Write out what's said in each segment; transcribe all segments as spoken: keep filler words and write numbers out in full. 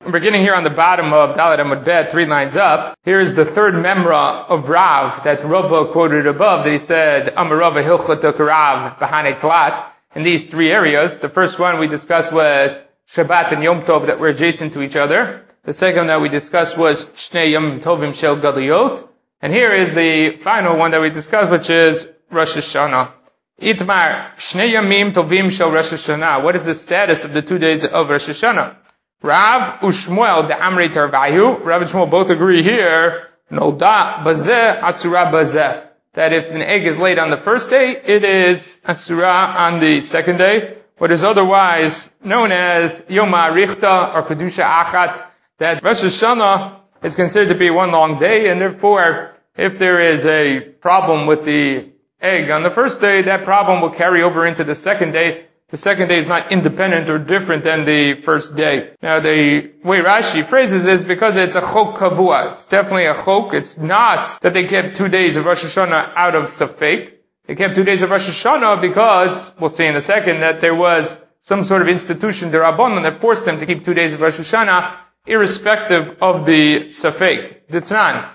Beginning here on the bottom of Dalet Amud Bet, three lines up, here is the third memra of Rav that Rava quoted above, that he said, Amar Rava Hilchotok Rav B'hanei Tlat, in these three areas. The first one we discussed was Shabbat and Yom Tov that were adjacent to each other. The second that we discussed was Shnei Yom Tovim Shel Galiyot. And here is the final one that we discussed, which is Rosh Hashanah. Itmar, Shnei Yamim Tovim Shel Rosh Hashanah. What is the status of the two days of Rosh Hashanah? Rav Ushmuel de Amrei Tarvayu. Rav and Shmuel both agree here. Nolda Bazeh Asura Bazeh. That if an egg is laid on the first day, it is Asura on the second day. What is otherwise known as Yom HaRichta or Kedusha Achat. That Rosh Hashanah is considered to be one long day, and therefore, if there is a problem with the egg on the first day, that problem will carry over into the second day. The second day is not independent or different than the first day. Now, the way Rashi phrases is because it's a chok kavua. It's definitely a chok. It's not that they kept two days of Rosh Hashanah out of Safek. They kept two days of Rosh Hashanah because, we'll see in a second, that there was some sort of institution, the Rabbanon, that forced them to keep two days of Rosh Hashanah, irrespective of the Safek. Ditznan.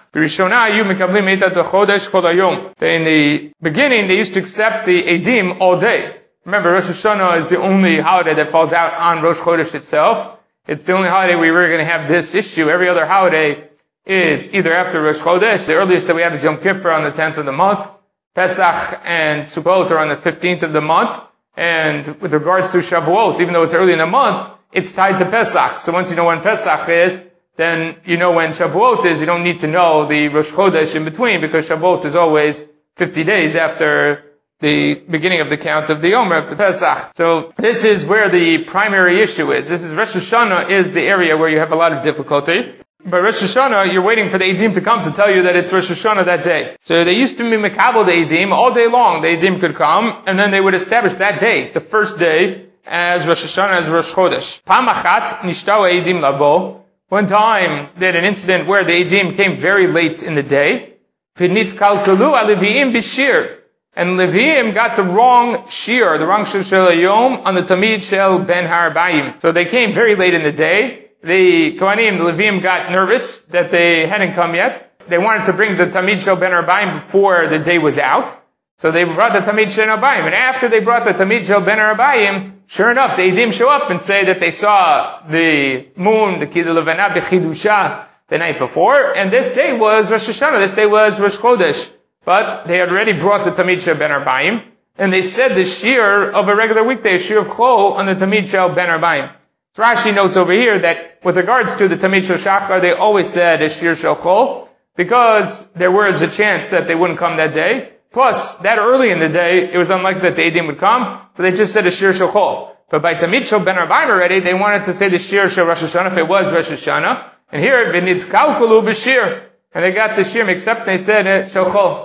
In the beginning, they used to accept the Eidim all day. Remember, Rosh Hashanah is the only holiday that falls out on Rosh Chodesh itself. It's the only holiday we were going to have this issue. Every other holiday is either after Rosh Chodesh. The earliest that we have is Yom Kippur on the tenth of the month. Pesach and Sukkot are on the fifteenth of the month. And with regards to Shavuot, even though it's early in the month, it's tied to Pesach. So once you know when Pesach is, then you know when Shavuot is. You don't need to know the Rosh Chodesh in between, because Shavuot is always fifty days after the beginning of the count of the Omer of the Pesach. So this is where the primary issue is. This is Rosh Hashanah is the area where you have a lot of difficulty. By Rosh Hashanah, you're waiting for the Eidim to come to tell you that it's Rosh Hashanah that day. So they used to be mekabel the Eidim all day long. The Eidim could come, and then they would establish that day, the first day, as Rosh Hashanah, as Rosh Chodesh. Pamachat nishtau Eidim labo. One time, they had an incident where the Eidim came very late in the day. V'nit kalkalu aleviim b'shir. And Leviim got the wrong shir, the wrong shir shel hayom on the Tamid shel ben Harabayim. So they came very late in the day. The Kohanim, the Leviim got nervous that they hadn't come yet. They wanted to bring the Tamid shel ben Harabayim before the day was out. So they brought the Tamid shel ben Harabayim. And after they brought the Tamid shel ben Harabayim, sure enough, the Eidim show up and say that they saw the moon, the Kidul Levana b'chidusha, the night before. And this day was Rosh Hashanah. This day was Rosh Chodesh. But they had already brought the Tamid Shel Ben Arbaim, and they said the shir of a regular weekday, a shir of Chol, on the Tamid Shel Ben Arbaim. So Rashi notes over here that with regards to the Tamid Shel Shachar, they always said a shir shel Chol, because there was a chance that they wouldn't come that day. Plus, that early in the day, it was unlikely that the Eidim would come, so they just said a shir shel Chol. But by Tamid Shel Ben Arbaim already, they wanted to say the shir shel Rosh Hashanah if it was Rosh Hashanah. And here, v'nit kalkulu b'shir. And they got the shir mixed up and they said uh, shel Chol.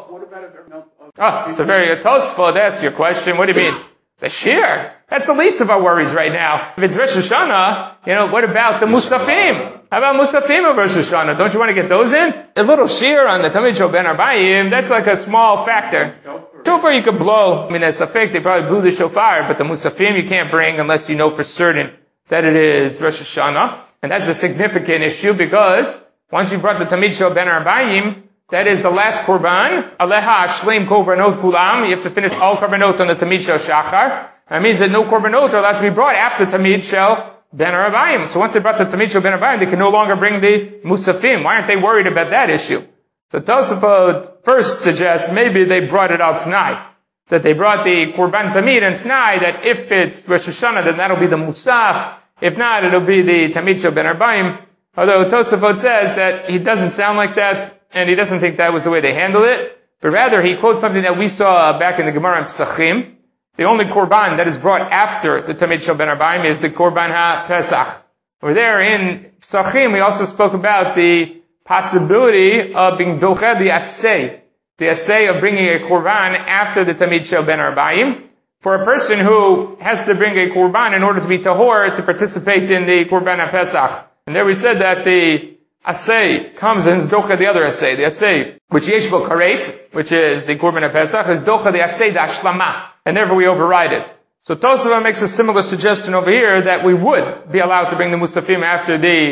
Oh, it's a very Tosfot. That's your question. What do you mean? The shir. That's the least of our worries right now. If it's Rosh Hashanah, you know, what about the Musafim? How about Musafim of Rosh Hashanah? Don't you want to get those in? A little shir on the Tamid Shel Ben Arbaim, that's like a small factor. Shofar you could blow. I mean, as a fact, they probably blew the shofar, but the Musafim you can't bring unless you know for certain that it is Rosh Hashanah. And that's a significant issue because once you brought the Tamid Shel Ben Arbaim, that is the last korban. Aleha ashleim korbanot kulam. You have to finish all korbanot on the Tamid Shel Shachar. That means that no korbanot are allowed to be brought after Tamid Shel Ben Arbaim. So once they brought the Tamid Shel Ben Arbaim, they can no longer bring the Musafim. Why aren't they worried about that issue? So Tosafot first suggests maybe they brought it out tonight. That they brought the korban Tamid and tonight, that if it's Rosh Hashanah, then that'll be the Musaf. If not, it'll be the Tamid Shel Ben Arbaim. Although Tosafot says that he doesn't sound like that, and he doesn't think that was the way they handled it, but rather he quotes something that we saw back in the Gemara in Pesachim. The only korban that is brought after the Tamid Shel Ben Arbaim is the korban ha-Pesach. Over there in Pesachim, we also spoke about the possibility of being docheh the asay, the asay of bringing a korban after the Tamid Shel Ben Arbaim, for a person who has to bring a korban in order to be tahor to participate in the korban ha-Pesach. And there we said that the Asay comes and is docha the other asay. The asay, which yesh bo karet, which is the korban ha-Pesach, is docha the asay the ashlama. And therefore we override it. So Tosafot makes a similar suggestion over here that we would be allowed to bring the Musafim after the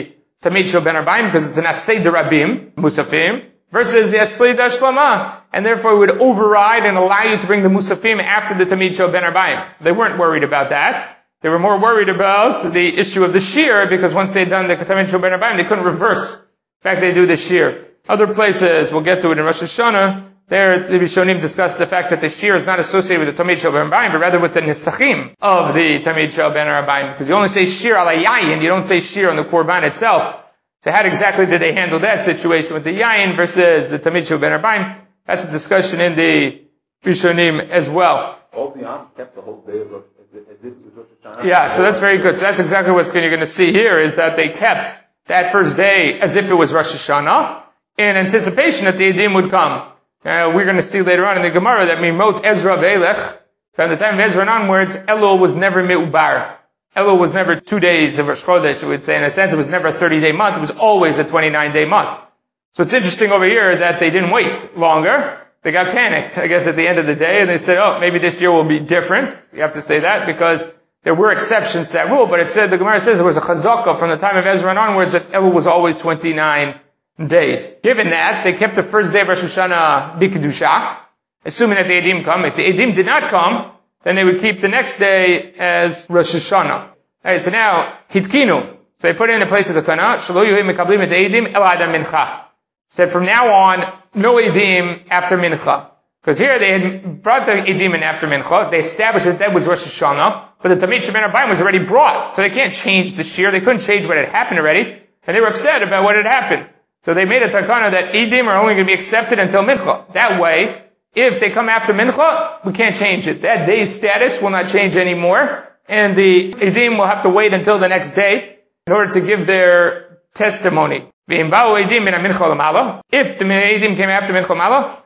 Tamid Shel Ben Arbaim, because it's an Asay Derabim, Musafim, versus the Asli Shlama, and therefore it would override and allow you to bring the Musafim after the Tamid Shel Ben Arbaim. So they weren't worried about that. They were more worried about the issue of the Shir, because once they'd done the Tamid Shel Ben Arbaim, they couldn't reverse. In fact, they do the Shir. Other places, we'll get to it in Rosh Hashanah, there the Rishonim discussed the fact that the Shir is not associated with the Tamid Shel Ben Arbaim, but rather with the Nesachim of the Tamid Shel Ben Arbaim, because you only say Shir ala Yayin, you don't say Shir on the Korban itself. So how exactly did they handle that situation with the Yayin versus the Tamid Shel Ben Arbaim? That's a discussion in the Rishonim as well. All the Yom kept the whole day of Rosh Hashanah. Yeah, so that's very good. So that's exactly what you're going to see here, is that they kept that first day as if it was Rosh Hashanah, in anticipation that the Edim would come. Uh, we're going to see later on in the Gemara that Mimot Ezra Ve'elech, from the time of Ezra and onwards, Elul was never Me'ubar. Elul was never two days of Rosh Chodesh, we would say. In a sense, it was never a thirty-day month. It was always a twenty-nine day month. So it's interesting over here that they didn't wait longer. They got panicked, I guess, at the end of the day, and they said, oh, maybe this year will be different. You have to say that, because there were exceptions to that rule, but it said, the Gemara says there was a chazakah from the time of Ezra and onwards that Elul was always twenty-nine days. Given that, they kept the first day of Rosh Hashanah b'kedusha, assuming that the Edim come. If the Edim did not come, then they would keep the next day as Rosh Hashanah. Alright, so now, hitkinu. So they put it in the place of the Kana, shelo yuhi mekablim et Edim el adam mincha. Said from now on, no Edim after mincha. Because here they had brought the Edim in after mincha, they established that that was Rosh Hashanah, but the Tamid Shel Ben Arbaim was already brought, so they can't change the shir, they couldn't change what had happened already, and they were upset about what had happened. So they made a takana that Edim are only going to be accepted until mincha. That way, if they come after mincha, we can't change it. That day's status will not change anymore, and the Edim will have to wait until the next day in order to give their testimony. If the Edim came after mincha mala,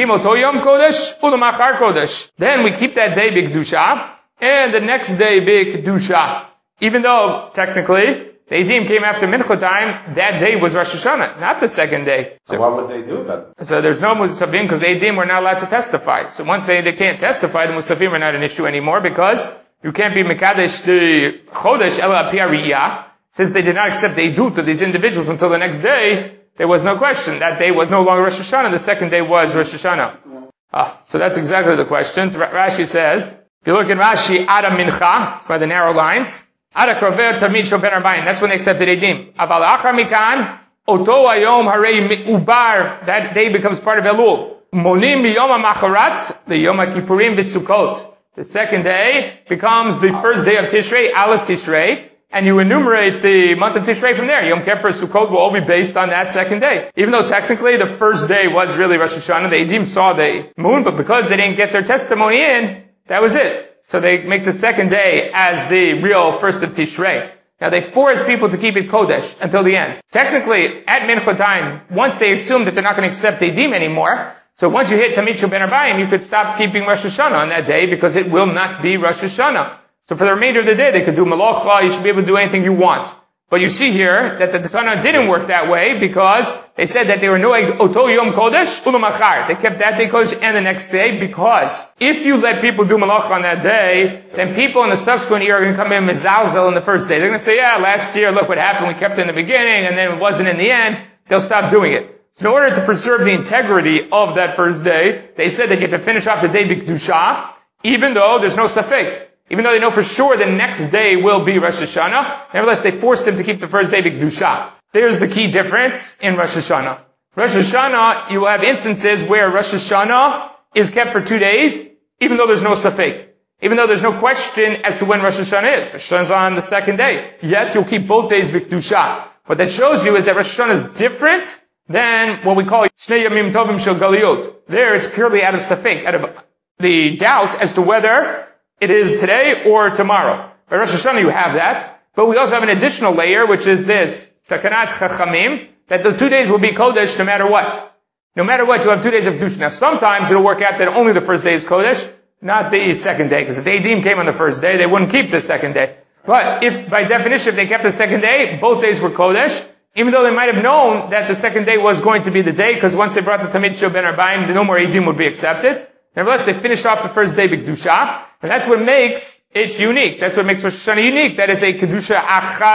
then we keep that day b'kedusha, and the next day b'kedusha. Even though, technically, the Edim came after mincha time, that day was Rosh Hashanah, not the second day. So, so what would they do about it? So there's no Musafim, because the Edim were not allowed to testify. So once they, they can't testify, the Musafim are not an issue anymore, because you can't be Mekadesh the Chodesh Ela Api Ariyah. Since they did not accept the Edut of these individuals until the next day, there was no question. That day was no longer Rosh Hashanah, the second day was Rosh Hashanah. Ah, so that's exactly the question. Rashi says, if you look at Rashi, Ada Mincha, it's by the narrow lines, Ada Krover Tamid Shel Ben Arbaim, that's when they accepted Edim. Aval Achar Mikan, Oto Ayom Harei Ubar, that day becomes part of Elul. Monim Yom HaMacharat, the Yom HaKippurim V'Sukkot. The second day becomes the first day of Tishrei, Aleph Tishrei, and you enumerate the month of Tishrei from there. Yom Kippur, Sukkot will all be based on that second day. Even though technically the first day was really Rosh Hashanah, the Edim saw the moon, but because they didn't get their testimony in, that was it. So they make the second day as the real first of Tishrei. Now they force people to keep it Kodesh until the end. Technically, at Mincha time, once they assume that they're not going to accept Edim anymore, so once you hit Tamid Shel Ben Arbaim, you could stop keeping Rosh Hashanah on that day, because it will not be Rosh Hashanah. So for the remainder of the day, they could do Malacha, you should be able to do anything you want. But you see here that the Takana didn't work that way, because they said that they were no Oto Yom Kodesh, Ulo Machar. They kept that day Kodesh and the next day, because if you let people do Malacha on that day, then people in the subsequent year are going to come in Mezalzel in the first day. They're going to say, yeah, last year, look what happened, we kept it in the beginning, and then it wasn't in the end. They'll stop doing it. So in order to preserve the integrity of that first day, they said that you have to finish off the day b'kedusha, even though there's no safek. Even though they know for sure the next day will be Rosh Hashanah, nevertheless they forced them to keep the first day b'kedusha. There's the key difference in Rosh Hashanah. Rosh Hashanah, you will have instances where Rosh Hashanah is kept for two days, even though there's no safek. Even though there's no question as to when Rosh Hashanah is. Rosh Hashanah is on the second day. Yet you'll keep both days b'kedusha. What that shows you is that Rosh Hashanah is different than what we call Shnei Yamim Tovim Shel Galiyot. There it's purely out of safek, out of the doubt as to whether it is today or tomorrow. By Rosh Hashanah you have that, but we also have an additional layer, which is this, Takanat Chachamim, that the two days will be Kodesh no matter what. No matter what, you'll have two days of Kedusha. Now sometimes it'll work out that only the first day is Kodesh, not the second day, because if the Edim came on the first day, they wouldn't keep the second day. But if, by definition, if they kept the second day, both days were Kodesh, even though they might have known that the second day was going to be the day, because once they brought the Tamid Shel Ben Arbaim, no more Edim would be accepted. Nevertheless, they finished off the first day b'kedusha, and that's what makes it unique. That's what makes Rosh Hashanah unique. That is a kedusha achat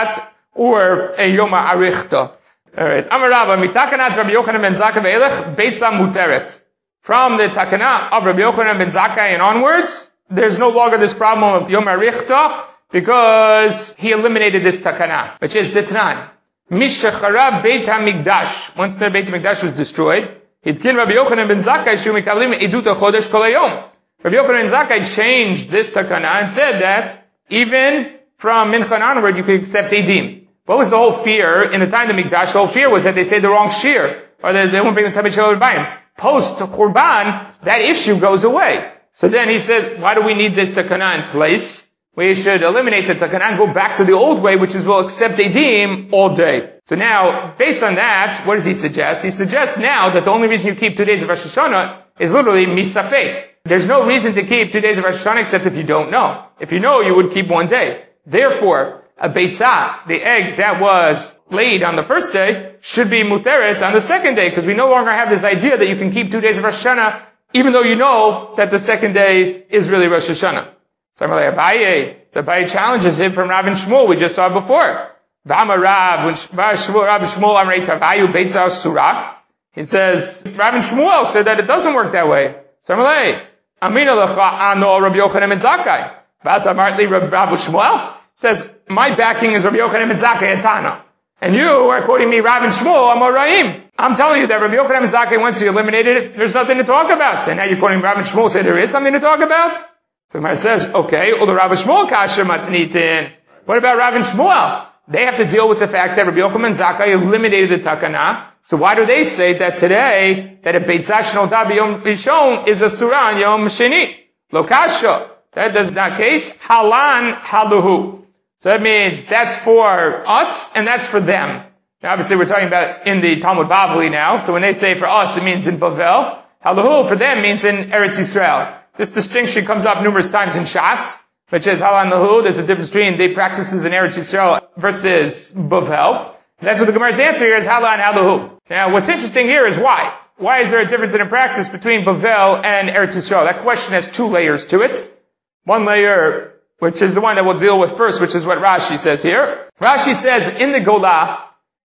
or a Yom Arichta. Alright. Amar Rabba, mitakanat Rabbi Yochanan ben Zakkai ve'elech, beitza muteret. From the takana of Rabbi Yochanan ben Zakkai and onwards, there's no longer this problem of Yom Arichta, because he eliminated this takana, which is the Tanan. Mishachara Beit HaMikdash. Once the Beit HaMikdash was destroyed, Hitkin Rabbi Yochanan ben Zakkai shu mikablim edut ha-chodesh kol hayom. Rabbi Yochanan ben Zakkai changed this takana and said that even from Mincha onward you could accept edim. What was the whole fear in the time of the Mikdash? The whole fear was that they say the wrong shir, or that they won't bring the Tabit Shel Bayim. Post Qurban, that issue goes away. So then he said, why do we need this takana in place? We should eliminate the takana and go back to the old way, which is we'll accept edim all day. So now, based on that, what does he suggest? He suggests now that the only reason you keep two days of Rosh Hashanah is literally misafek. There's no reason to keep two days of Rosh Hashanah except if you don't know. If you know, you would keep one day. Therefore, a beitzah, the egg that was laid on the first day, should be muteret on the second day, because we no longer have this idea that you can keep two days of Rosh Hashanah, even though you know that the second day is really Rosh Hashanah. So I'm like, Abaye, so Abaye challenges him from Rav and Shmuel, we just saw before. V'amar Rav, when Rav and Shmuel amrei tavayu beitzah surah, he says, Rav and Shmuel said that it doesn't work that way. So I'm like, Amina lecha ano Rabbi Yochanan ben Zakkai. V'ata martli Rav Shmuel says, my backing is Rabbi Yochanan ben Zakkai and Tana. And you are quoting me Rav and Shmuel, Amoraim. I'm telling you that Rabbi Yochanan ben Zakkai, once you eliminated it, there's nothing to talk about. And now you're quoting Rav and Shmuel, say there is something to talk about? So Gemara says, okay, although Rav and Shmuel kasher matnitin. What about Rav and Shmuel? They have to deal with the fact that Rabbi Yochanan ben Zakkai eliminated the takana. So why do they say that today, that a beitzah shnolda b'yom rishon is a surah on yom sheni? Lo kasha. That is not case. Halan haluhu. So that means that's for us and that's for them. Now obviously we're talking about in the Talmud Bavli now. So when they say for us, it means in Bavel. Haluhu for them means in Eretz Yisrael. This distinction comes up numerous times in Shas, which is Halan Lahu. There's a difference between the practices in Eretz Yisrael versus Bavel. And that's what the Gemara's answer here is Halan Haluhu. Now what's interesting here is why. Why is there a difference in a practice between Bavel and Eretz Yisrael? That question has two layers to it. One layer, which is the one that we'll deal with first, which is what Rashi says here. Rashi says in the Golah,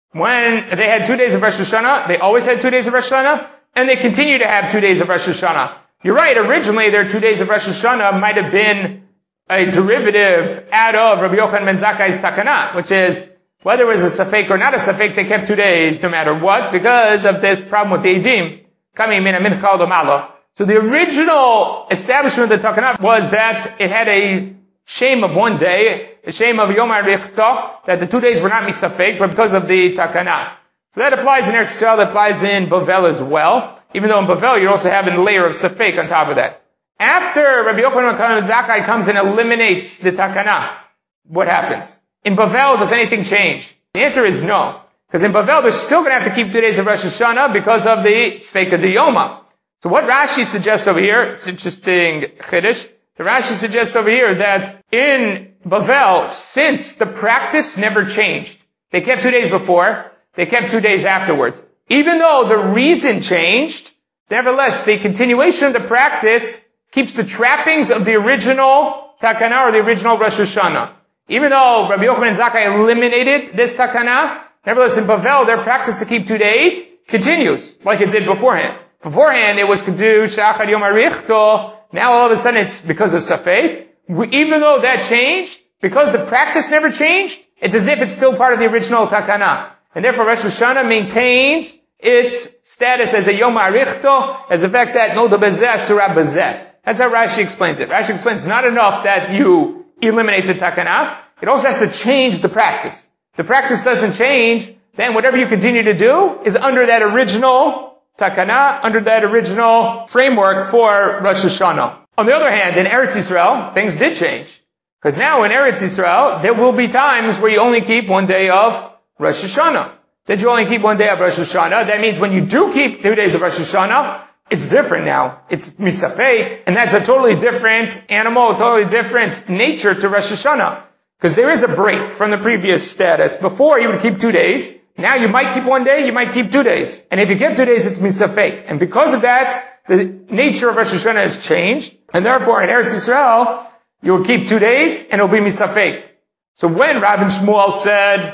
when they had two days of Rosh Hashanah, they always had two days of Rosh Hashanah, and they continue to have two days of Rosh Hashanah. You're right, originally their two days of Rosh Hashanah might have been a derivative out of Rabbi Yochanan ben Zakkai's takana, which is, whether it was a safek or not a safek, they kept two days no matter what, because of this problem with the edim, coming min mincha l'mala. So the original establishment of the takana was that it had a shame of one day, the shame of Yom HaRichta, that the two days were not misafek, but because of the takana. So that applies in Eretz Yisrael, that applies in Bavel as well. Even though in Bavel you also have a layer of safek on top of that. After Rabbi Yochanan ben Zakkai comes and eliminates the takana, what happens? In Bavel, does anything change? The answer is no. Because in Bavel, they're still going to have to keep two days of Rosh Hashanah because of the Sfeika Diyoma. So what Rashi suggests over here, it's interesting, Chiddush, the Rashi suggests over here that in Bavel, since the practice never changed, they kept two days before, they kept two days afterwards. Even though the reason changed, nevertheless, the continuation of the practice keeps the trappings of the original takana or the original Rosh Hashanah. Even though Rabbi Yochanan ben Zakkai eliminated this takana, nevertheless in Bavel, their practice to keep two days continues, like it did beforehand. Beforehand, it was to do Shachar Yom HaRichta. Now all of a sudden it's because of Safek. Even though that changed, because the practice never changed, it's as if it's still part of the original takana. And therefore Rosh Hashanah maintains its status as a Yom HaRichta, as the fact that no bezeh surah bezeh. That's how Rashi explains it. Rashi explains not enough that you eliminate the takana, it also has to change the practice. The practice doesn't change, then whatever you continue to do is under that original takana, under that original framework for Rosh Hashanah. On the other hand, in Eretz Yisrael, things did change. Because now in Eretz Yisrael, there will be times where you only keep one day of Rosh Hashanah. Since you only keep one day of Rosh Hashanah, that means when you do keep two days of Rosh Hashanah, it's different now. It's misafek, and that's a totally different animal, a totally different nature to Rosh Hashanah. Because there is a break from the previous status. Before, you would keep two days. Now you might keep one day, you might keep two days. And if you keep two days, it's misafek. And because of that, the nature of Rosh Hashanah has changed. And therefore, in Eretz Yisrael, you will keep two days, and it will be misafek. So when Rav and Shmuel said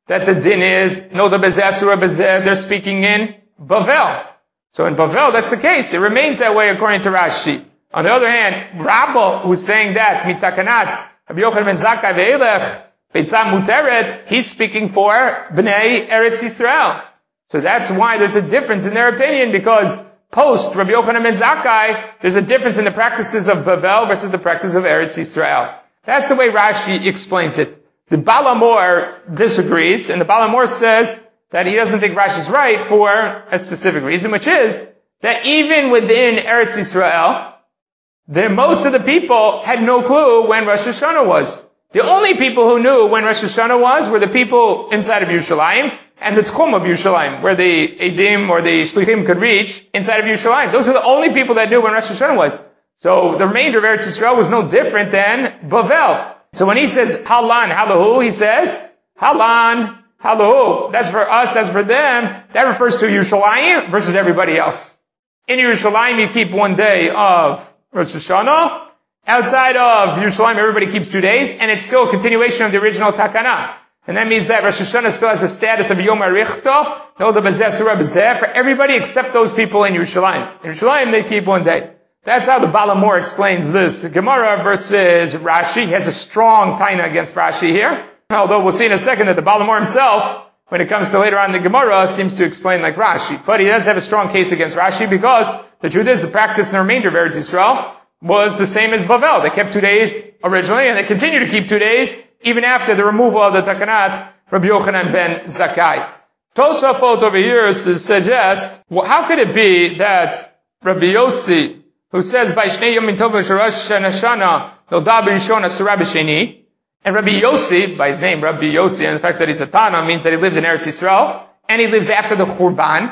that the din is, no, the bezeh, surah bezeh, they're speaking in Bavel. So in Bavel, that's the case. It remains that way according to Rashi. On the other hand, Rabba, who's saying that, mitakanat, Rabbi Yochanan ben Zakkai ve'elech, beitzah muteret, he's speaking for Bnei Eretz Yisrael. So that's why there's a difference in their opinion, because post Rabbi Yochanan ben Zakkai, there's a difference in the practices of Bavel versus the practice of Eretz Yisrael. That's the way Rashi explains it. The Baal HaMor disagrees, and the Baal HaMor says that he doesn't think Rashi's right for a specific reason, which is that even within Eretz Yisrael, the, most of the people had no clue when Rosh Hashanah was. The only people who knew when Rosh Hashanah was were the people inside of Yerushalayim and the Tchum of Yerushalayim, where the Edim or the Shlichim could reach inside of Yerushalayim. Those were the only people that knew when Rosh Hashanah was. So the remainder of Eretz Yisrael was no different than Bavel. So when he says Halan, Halahu, he says Halan, Halahu. That's for us, that's for them. That refers to Yerushalayim versus everybody else. In Yerushalayim, you keep one day of Rosh Hashanah. Outside of Yerushalayim, everybody keeps two days, and it's still a continuation of the original Takana. And that means that Rosh Hashanah still has the status of Yom HaRichta, no the Bezeh Surah Bezeh, for everybody except those people in Yerushalayim. In Yerushalayim, they keep one day. That's how the Baal HaMor explains this. The Gemara versus Rashi has a strong taina against Rashi here. Although we'll see in a second that the Baal HaMor himself, when it comes to later on the Gemara, seems to explain like Rashi. But he does have a strong case against Rashi because the truth is the practice in the remainder of Eretz Yisrael was the same as Bavel. They kept two days originally, and they continue to keep two days even after the removal of the Takanat, Rabbi Yochanan ben Zakkai. Tosafot over here suggests, well, how could it be that Rabbi Yossi, who says, by Shnei Yom Tov Rosh Hashanah, Nolda B'Rishon Asura B'Sheni, and Rabbi Yossi, by his name, Rabbi Yossi, and the fact that he's a Tana means that he lived in Eretz Yisrael, and he lives after the Churban.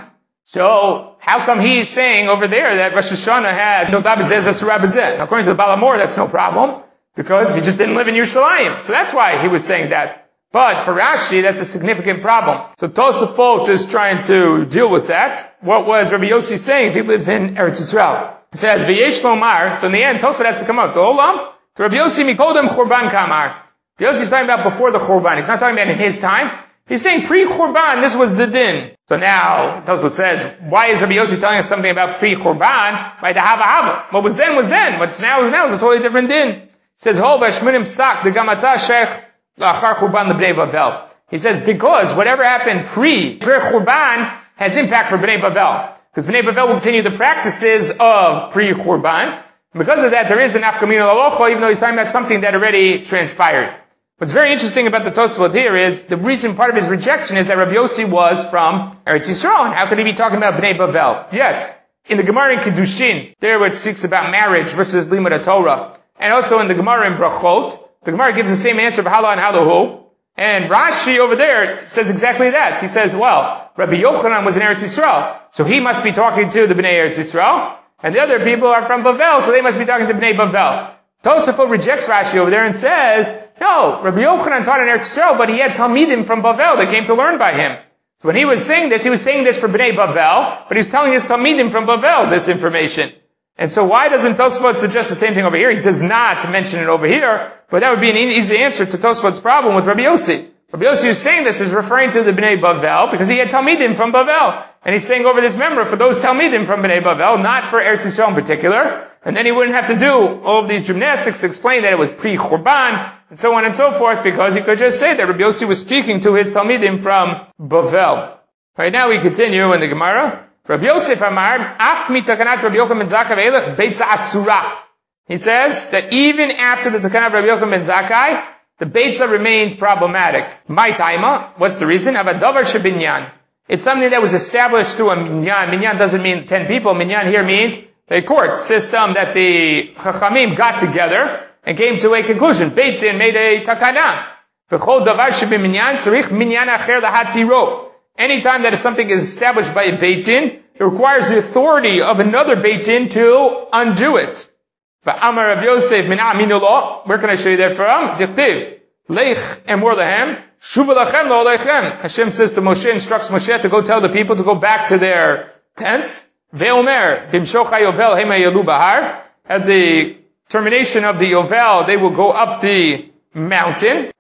So, how come he's saying over there that Rosh Hashanah has Nolda B'Zeh Asura B'Zeh? According to the Baal HaMor, that's no problem, because he just didn't live in Yerushalayim. So that's why he was saying that. But for Rashi, that's a significant problem. So Tosafot is trying to deal with that. What was Rabbi Yossi saying if he lives in Eretz Yisrael? It says, V'yesh Lomar, so in the end, Tosafot has to come out. The Olam, to Rabbi Yossi Mikodem Churban Kamar. Rabbi Yossi is talking about before the Churban. He's not talking about in his time. He's saying pre-Churban, this was the din. So now, Tosafot says, why is Rabbi Yossi telling us something about pre-Churban? By the Hava Hava. What was then was then. What's now is now is a totally different din. He says, Ho Vashminim Psak, the Gamata Sheikh, Lachar Churban L'Bnei Bavel. He says, because whatever happened pre, pre-Churban has impact for Bnei Bavel. Because Bnei Bavel will continue the practices of pre-Churban. Because of that, there is an Afkamina Lalocha, even though he's talking about something that already transpired. What's very interesting about the Tosafot here is, the reason part of his rejection is that Rabbi Yossi was from Eretz Yisrael, and how could he be talking about Bnei Bavel? Yet, in the Gemara in Kedushin, there where it speaks about marriage versus Limud Torah, and also in the Gemara in Brachot, the Gemara gives the same answer of Hala and Halahu, and Rashi over there says exactly that. He says, well, Rabbi Yochanan was in Eretz Yisrael, so he must be talking to the Bnei Eretz Yisrael, and the other people are from Bavel, so they must be talking to Bnei Bavel. Tosafot rejects Rashi over there and says, no, Rabbi Yochanan taught in Eretz Yisrael, but he had Talmidim from Bavel that came to learn by him. So when he was saying this, he was saying this for Bnei Bavel, but he was telling his Talmidim from Bavel this information. And so why doesn't Tosafot suggest the same thing over here? He does not mention it over here, but that would be an easy answer to Tosafot's problem with Rabbi Yossi. Rabbi Yossi who's saying this is referring to the Bnei Bavel, because he had Talmidim from Bavel. And he's saying over this member for those Talmidim from Bnei Bavel, not for Eretz Yisrael in particular. And then he wouldn't have to do all of these gymnastics to explain that it was pre-Churban, and so on and so forth, because he could just say that Rabbi Yossi was speaking to his Talmidim from Bavel. Right now we continue in the Gemara. Rabbi Yosef Amar, Af mitakanat Rabbi Yochanan ben Zakkai ve'elech beitza asura. He says that even after the takanat of Rabbi Yochanan ben Zakkai, the beitza remains problematic. My taima, what's the reason? Avadavar shebinyan. It's something that was established through a minyan. Minyan doesn't mean ten people. Minyan here means a court system that the Chachamim got together and came to a conclusion. Beit Din made a takana. V'chol davar shebiminyan tzarich minyan acher lahatiro. Anytime that something is established by a Beit Din, it requires the authority of another Beit Din to undo it. V'amar Rav Yosef min aminullah. Where can I show you that from? Dichtiv. Leich emor lahem. Shuva lachem lo lechem. Hashem says to Moshe, instructs Moshe to go tell the people to go back to their tents. Ve'omer. Bimshocha yovel hema yalu bahar. At the termination of the yovel, they will go up the mountain.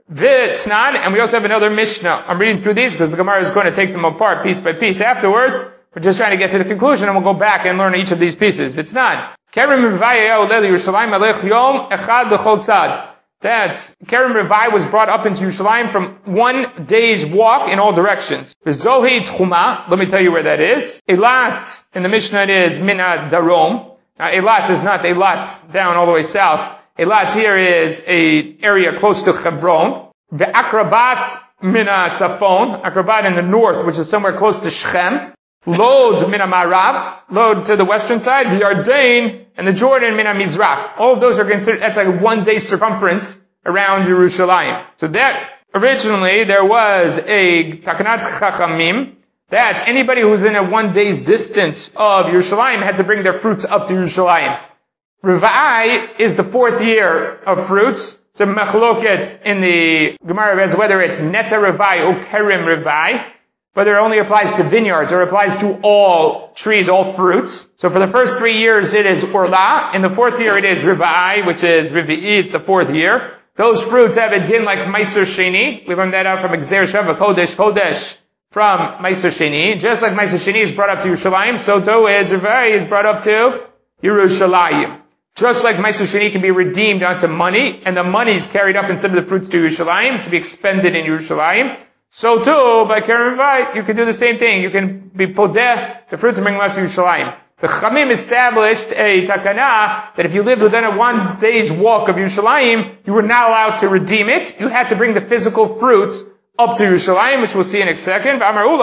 V'tnan, and we also have another Mishnah. I'm reading through these because the Gemara is going to take them apart piece by piece afterwards. We're just trying to get to the conclusion, and we'll go back and learn each of these pieces. V'tnan. Kerem Rivai Yerushalayim Alech Yom Echad L'chol Tzad. That Kerem Rivai was brought up into Yerushalayim from one day's walk in all directions. V'zohi Tchuma, let me tell you where that is. Eilat, in the Mishnah it is Mina Darom. Now Eilat is not Eilat down all the way south. Eilat here is a area close to Hebron. V'akrabat Mina Tzafon, Akrabat in the north, which is somewhere close to Shechem. Lod Mina Marav, Lod to the western side, the Yarden, and the Jordan Mina Mizrach. All of those are considered, that's like a one day circumference around Yerushalayim. So that, originally, there was a Takanat Chachamim, that anybody who was in a one day's distance of Yerushalayim had to bring their fruits up to Yerushalayim. Rivai is the fourth year of fruits. So machloket in the Gemara as whether it's Neta Rivai or Kerem Rivai, whether it only applies to vineyards or applies to all trees, all fruits. So for the first three years it is Orla. In the fourth year it is Rivai, which is Rivi'i, it's the fourth year. Those fruits have a din like Meiser Sheni. We learned that out from Exer Sheva, Kodesh, Kodesh, from Meiser Sheni. Just like Meiser Sheni is brought up to Yerushalayim, so too is Rivai is brought up to Yerushalayim. Just like Meiser Sheni can be redeemed onto money, and the money is carried up instead of the fruits to Yerushalayim, to be expended in Yerushalayim, so too, by Kerem Rivai, you can do the same thing. You can be podeh, the fruits, and bring them up to Yerushalayim. The Chamim established a takana that if you lived within a one day's walk of Yerushalayim, you were not allowed to redeem it. You had to bring the physical fruits up to Yerushalayim, which we'll see in a second.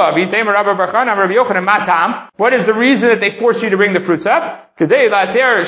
What is the reason that they force you to bring the fruits up? So that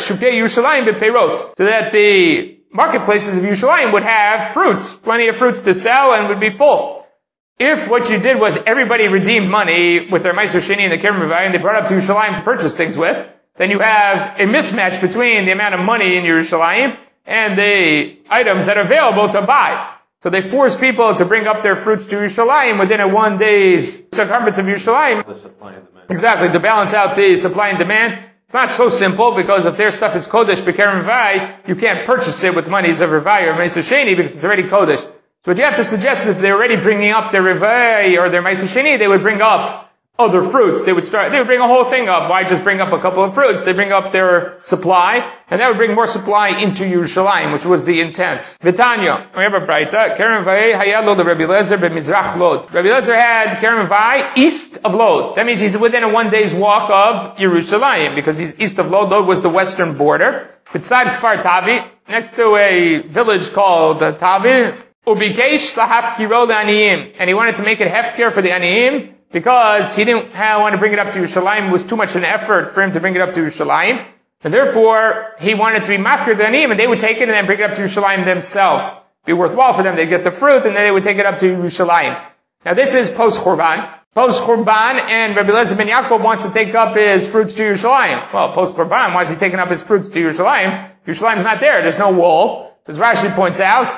the marketplaces of Yerushalayim would have fruits, plenty of fruits to sell, and would be full. If what you did was everybody redeemed money with their Meiser Sheni and the Kerem Rivai and they brought up to Yerushalayim to purchase things with, then you have a mismatch between the amount of money in Yerushalayim and the items that are available to buy. So they force people to bring up their fruits to Yerushalayim within a one day's circumference of Yerushalayim. The supply and demand. Exactly, to balance out the supply and demand. It's not so simple because if their stuff is Kodesh B'Kerem Rivai, you can't purchase it with monies of Rivai or Meiser Sheni because it's already Kodesh. So what you have to suggest is if they're already bringing up their Rivai or their Meiser Sheni, they would bring up other fruits. They would start, they would bring a whole thing up. Why just bring up a couple of fruits? They bring up their supply, and that would bring more supply into Yerushalayim, which was the intent. Vitanya, we have a Braita, Kerem Rivai hayad Lod Rabbi Eliezer b'Mizrach Lod. Rabbi Eliezer had Kerem Rivai east of Lod. That means he's within a one day's walk of Yerushalayim, because he's east of Lod. Lod was the western border. B'tzad Kfar Tavi, next to a village called Tavi, Ubikesh lahafkiro le'aniyim, and he wanted to make it hefker for the aniyim, because he didn't have, want to bring it up to Yerushalayim. It was too much an effort for him to bring it up to Yerushalayim. And therefore, he wanted to be mafkir the aniyim, and they would take it and then bring it up to Yerushalayim themselves. It'd be worthwhile for them. They'd get the fruit, and then they would take it up to Yerushalayim. Now this is post-Churban. Post-Churban, and Rabbi Eliezer ben Yaakov wants to take up his fruits to Yerushalayim. Well, post-Churban, why is he taking up his fruits to Yerushalayim? Yerushalayim's not there. There's no wall. As Rashi points out,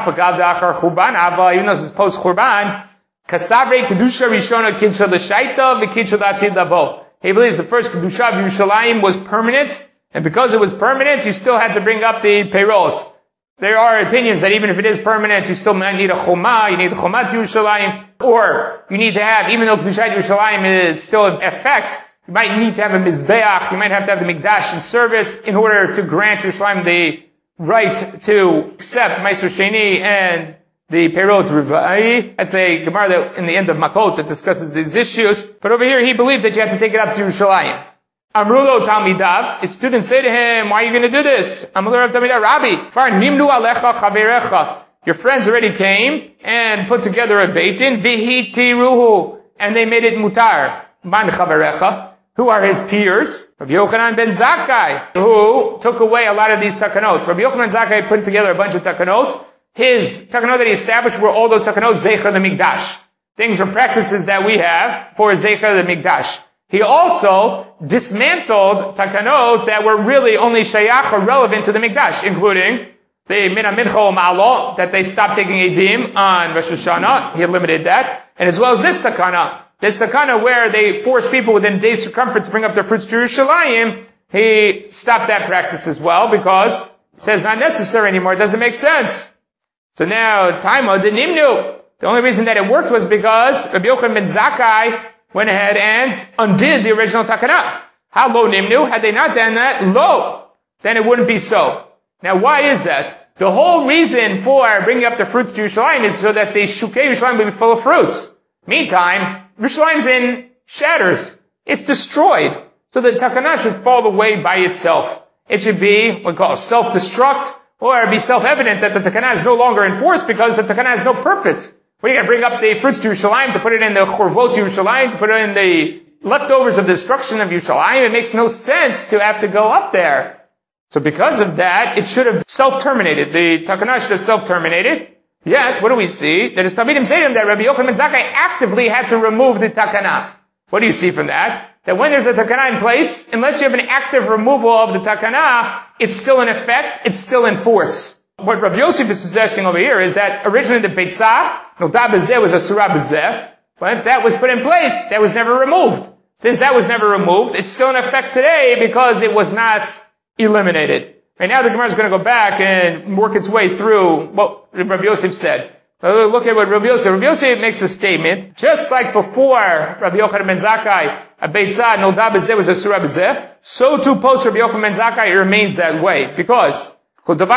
even though it's post-Churban, Kasavre Kedusha Rishona Kidsha L'Shaita V'Kidsha L'Atid Lavo. He believes the first Kedusha of Yerushalayim was permanent, and because it was permanent, you still had to bring up the Peirot. There are opinions that even if it is permanent, you still might need a Choma, you need a Choma to Yerushalayim, or you need to have, even though Kedusha Yerushalayim is still in effect, you might need to have a Mizbeach, you might have to have the Mikdash in service in order to grant Yerushalayim the right to accept Meiser Sheni and the Peirot Rivai. That's a Gemara that in the end of Makot that discusses these issues. But over here he believed that you had to take it up to Yerushalayim. Amrulo Talmidav, his students say to him, why are you going to do this? Amrulo Talmidav, Rabbi, Far Nimnu Alecha Chaverecha. Your friends already came and put together a beitin, Vihiti Ruhu, and they made it mutar. Man Chaverecha. Who are his peers? Rabbi Yochanan ben Zakkai, who took away a lot of these takanot. Rabbi Yochanan ben Zakkai put together a bunch of takanot. His takanot that he established were all those takanot Zecher the Mikdash. Things or practices that we have for Zecher the Mikdash. He also dismantled takanot that were really only shayach or relevant to the Mikdash, including the Mina Mincha Ma'alo, that they stopped taking Eidim on Rosh Hashanah. He eliminated that. And as well as this takana. This takana where they force people within a day's circumference to bring up their fruits to Yerushalayim, he stopped that practice as well because he says it's not necessary anymore. It doesn't make sense. So now, Taima de Nimnu. The only reason that it worked was because Rabbi Yochanan ben Zakkai went ahead and undid the original takana. How lo Nimnu? Had they not done that, lo, then it wouldn't be so. Now, why is that? The whole reason for bringing up the fruits to Yerushalayim is so that the Shukei Yerushalayim will be full of fruits. Meantime, Yerushalayim's in shatters. It's destroyed. So the takana should fall away by itself. It should be what we call self-destruct, or be self-evident that the takana is no longer enforced because the takana has no purpose. What are you going to bring up the fruits to Yerushalayim, to put it in the chorvot to Yerushalayim, to put it in the leftovers of the destruction of Yerushalayim? It makes no sense to have to go up there. So because of that, it should have self-terminated. The takana should have self-terminated. Yet, what do we see? That is Talmidim Seidim that Rabbi Yochanan ben Zakkai actively had to remove the takana. What do you see from that? That when there's a takana in place, unless you have an active removal of the takana, it's still in effect, it's still in force. What Rav Yosef is suggesting over here is that originally the Beitzah, Noda B'zeh, was a Surah B'zeh, but that was put in place, that was never removed. Since that was never removed, it's still in effect today because it was not eliminated. Right now the Gemara is going to go back and work its way through what Rav Yosef said. So look at what Rav Yosef, Rav Yosef makes a statement, just like before Rabbi Yochanan ben Zakkai, a Beitzah, Noda B'zeh was a Surah B'zeh, so too post Rabbi Yochanan ben Zakkai, it remains that way. Because, anything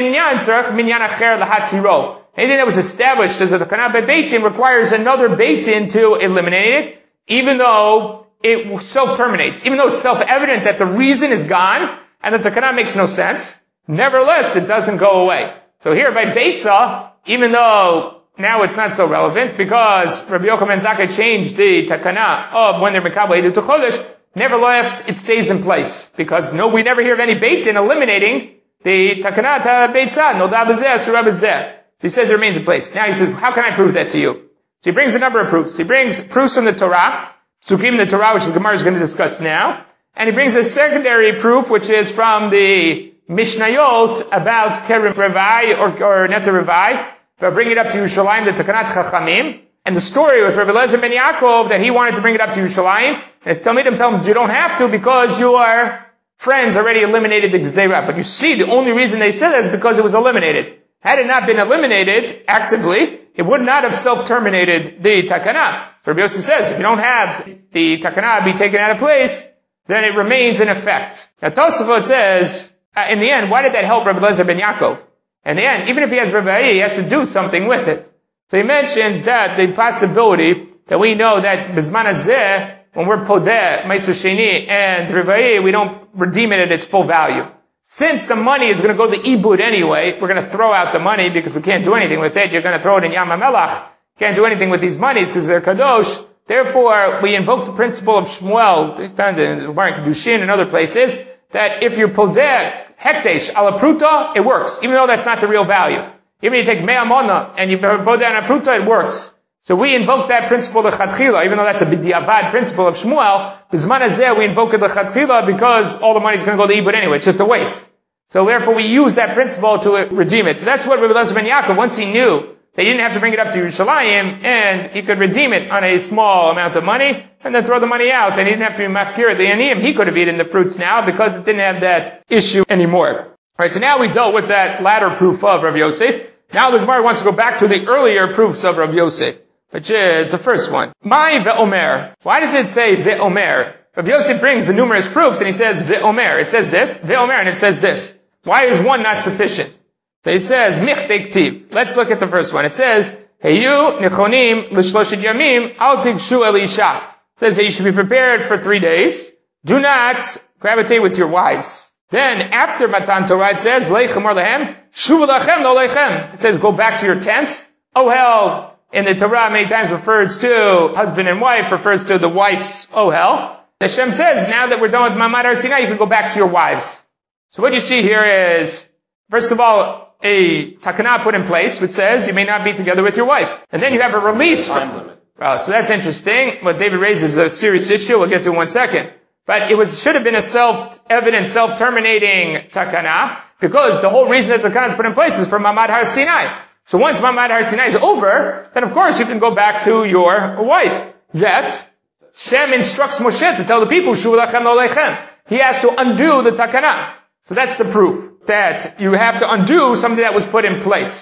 that was established as a takana by Beit Din requires another Beit Din to eliminate it, even though it self-terminates, even though it's self-evident that the reason is gone, and the takana makes no sense, nevertheless, it doesn't go away. So here by Beitzah, even though now it's not so relevant, because Rabbi Yochanan ben Zakkai changed the takana of when they're mekabel edu to chodesh, nevertheless, it stays in place. Because no, we never hear of any Beit Din eliminating the takana ta Beitzah, Noda B'zeh, Surah B'zeh. So he says it remains in place. Now he says, how can I prove that to you? So he brings a number of proofs. He brings proofs from the Torah, Psukim in the Torah, which the Gemara is going to discuss now. And he brings a secondary proof, which is from the Mishnayot about Kerem Revai or, or Neta Revai. If I bring it up to Yerushalayim, the Takanat Chachamim. And the story with Rabbi Eliezer ben Yaakov, that he wanted to bring it up to Yerushalayim. And his Talmidim tell him, you don't have to because your friends already eliminated the Gezerah. But you see, the only reason they said that is because it was eliminated. Had it not been eliminated actively, it would not have self-terminated the Takanah. So Rabbi Yossi says, if you don't have the Takanah be taken out of place, then it remains in effect. Now Tosafot says, uh, in the end, why did that help Rabbi Eliezer ben Yaakov? In the end, even if he has Revai, he has to do something with it. So he mentions that the possibility that we know that Bizman Hazeh, when we're Podeh, Meiser Sheni, and Revai, we don't redeem it at its full value. Since the money is going to go to Ibud anyway, we're going to throw out the money because we can't do anything with it. You're going to throw it in Yam HaMelach. Can't do anything with these monies because they're Kadosh. Therefore, we invoke the principle of Shmuel, found in Barak Kedushin and other places, that if you're Podeh, Hekdesh, ala Pruta, it works. Even though that's not the real value. Even if you take Mea Mona and you Podeh on a Pruta, it works. So we invoke that principle of Chatchila, even though that's a B'diavad principle of Shmuel. B'zman hazeh, we invoke the Chatchila because all the money is going to go to Ibud anyway. It's just a waste. So therefore we use that principle to redeem it. So that's what Rabbi Eliezer ben Yaakov, once he knew that he didn't have to bring it up to Yerushalayim, and he could redeem it on a small amount of money, and then throw the money out, and he didn't have to be mafkir at the aniyim. He could have eaten the fruits now because it didn't have that issue anymore. Alright, so now we dealt with that latter proof of Rabbi Yosef. Now the Gemara wants to go back to the earlier proofs of Rabbi Yosef, which is the first one. Mai ve'omer. Why does it say ve'omer? Rabbi Yosef brings the numerous proofs and he says ve'omer. It says this, ve'omer, and it says this. Why is one not sufficient? So he says, michtek tiv. Let's look at the first one. It says, heyu nichonim l'shloshit yamim al tigshu elisha. It says that you should be prepared for three days. Do not gravitate with your wives. Then after Matan Torah it says, leichem or lehem, shuvu lachem lo leichem. It says, go back to your tents. Oh hell. In the Torah many times refers to husband and wife, refers to the wife's oh hell. Hashem says, now that we're done with Ma'amad Har Sinai, you can go back to your wives. So what you see here is, first of all, a takana put in place which says you may not be together with your wife. And then you have a release. Time limit. Well, so that's interesting. What David raises is a serious issue. We'll get to in one second. But it was, should have been a self-evident, self-terminating takana, because the whole reason that the takana is put in place is for Ma'amad Har Sinai. So once Ma'amad Har Sinai is over, then of course you can go back to your wife. Yet, Shem instructs Moshe to tell the people, Shuv lachem lo leichem. He has to undo the takana. So that's the proof, that you have to undo something that was put in place.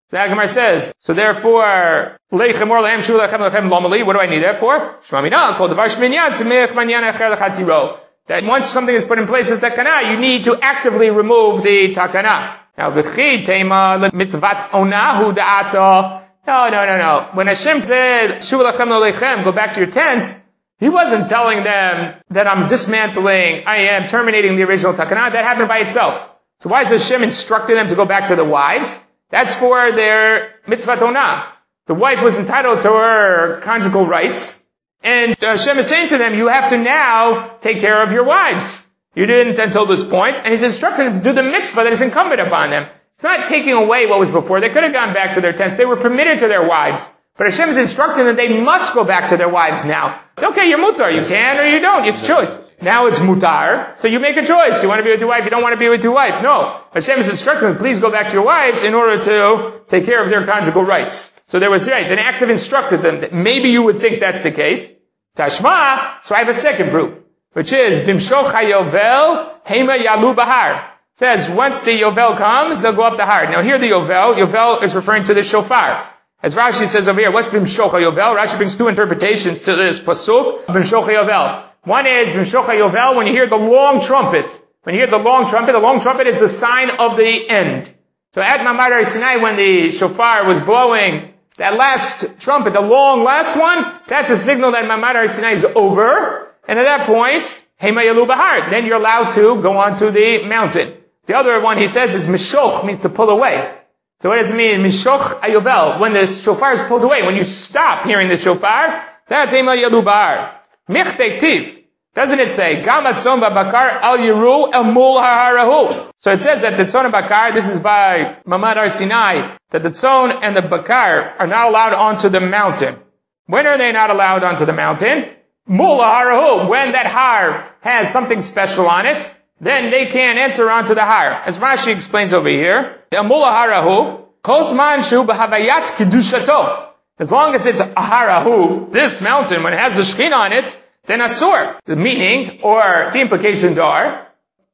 So the Gemara says, so therefore, leichem or lehem shu lechem lechem lomali, what do I need that for? Shmamina, called devar shminyan, tzimech manyan acher lechatiro. That once something is put in place as takana, you need to actively remove the takana. Now, v'chi tema mitzvat onahu da'ato. No, no, no, no. When Hashem said, shu lechem lechem, go back to your tent, He wasn't telling them that I'm dismantling, I am terminating the original takana. That happened by itself. So why is Hashem instructing them to go back to the wives? That's for their mitzvah tonah. The wife was entitled to her conjugal rights. And Hashem is saying to them, you have to now take care of your wives. You didn't until this point. And He's instructing them to do the mitzvah that is incumbent upon them. It's not taking away what was before. They could have gone back to their tents. They were permitted to their wives. But Hashem is instructing them they must go back to their wives now. It's okay, you're mutar. You can or you don't. It's choice. Now it's mutar. So you make a choice. You want to be with your wife, you don't want to be with your wife. No. Hashem is instructing them, please go back to your wives in order to take care of their conjugal rights. So there was, right, an act of instructed them. That maybe you would think that's the case. Tashma, so I have a second proof, which is, Bimshoch HaYovel, Hema Yalu Bahar. It says, once the Yovel comes, they'll go up the Har. Now here the Yovel, Yovel is referring to the shofar. As Rashi says over here, what's Bimshoch HaYovel? Rashi brings two interpretations to this pasuk, Bimshoch HaYovel. One is Bimshoch HaYovel, when you hear the long trumpet. When you hear the long trumpet, the long trumpet is the sign of the end. So at Mamad Har Sinai, when the shofar was blowing, that last trumpet, the long last one, that's a signal that Mamad Har Sinai is over. And at that point, Hema Yalu Bahar. Then you're allowed to go onto the mountain. The other one he says is Mishoch, means to pull away. So what does it mean? Mishoch Ayovel. When the shofar is pulled away, when you stop hearing the shofar, that's Hema Yalu Bahar. Michte Tiv. Doesn't it say, Gam Atzon Babakar Al Yiru El Mul Harahu? So it says that the Tzon and Bakar, this is by Mamad Har Sinai, that the Tzon and the Bakar are not allowed onto the mountain. When are they not allowed onto the mountain? Mul Harahu. When that Har has something special on it, then they can't enter onto the Har. As Rashi explains over here, El Mul Harahu, Kosman Shu B'Havayat Kedushato. As long as it's a Harahu, this mountain, when it has the Shekhinah on it, then asur. The meaning, or the implications are,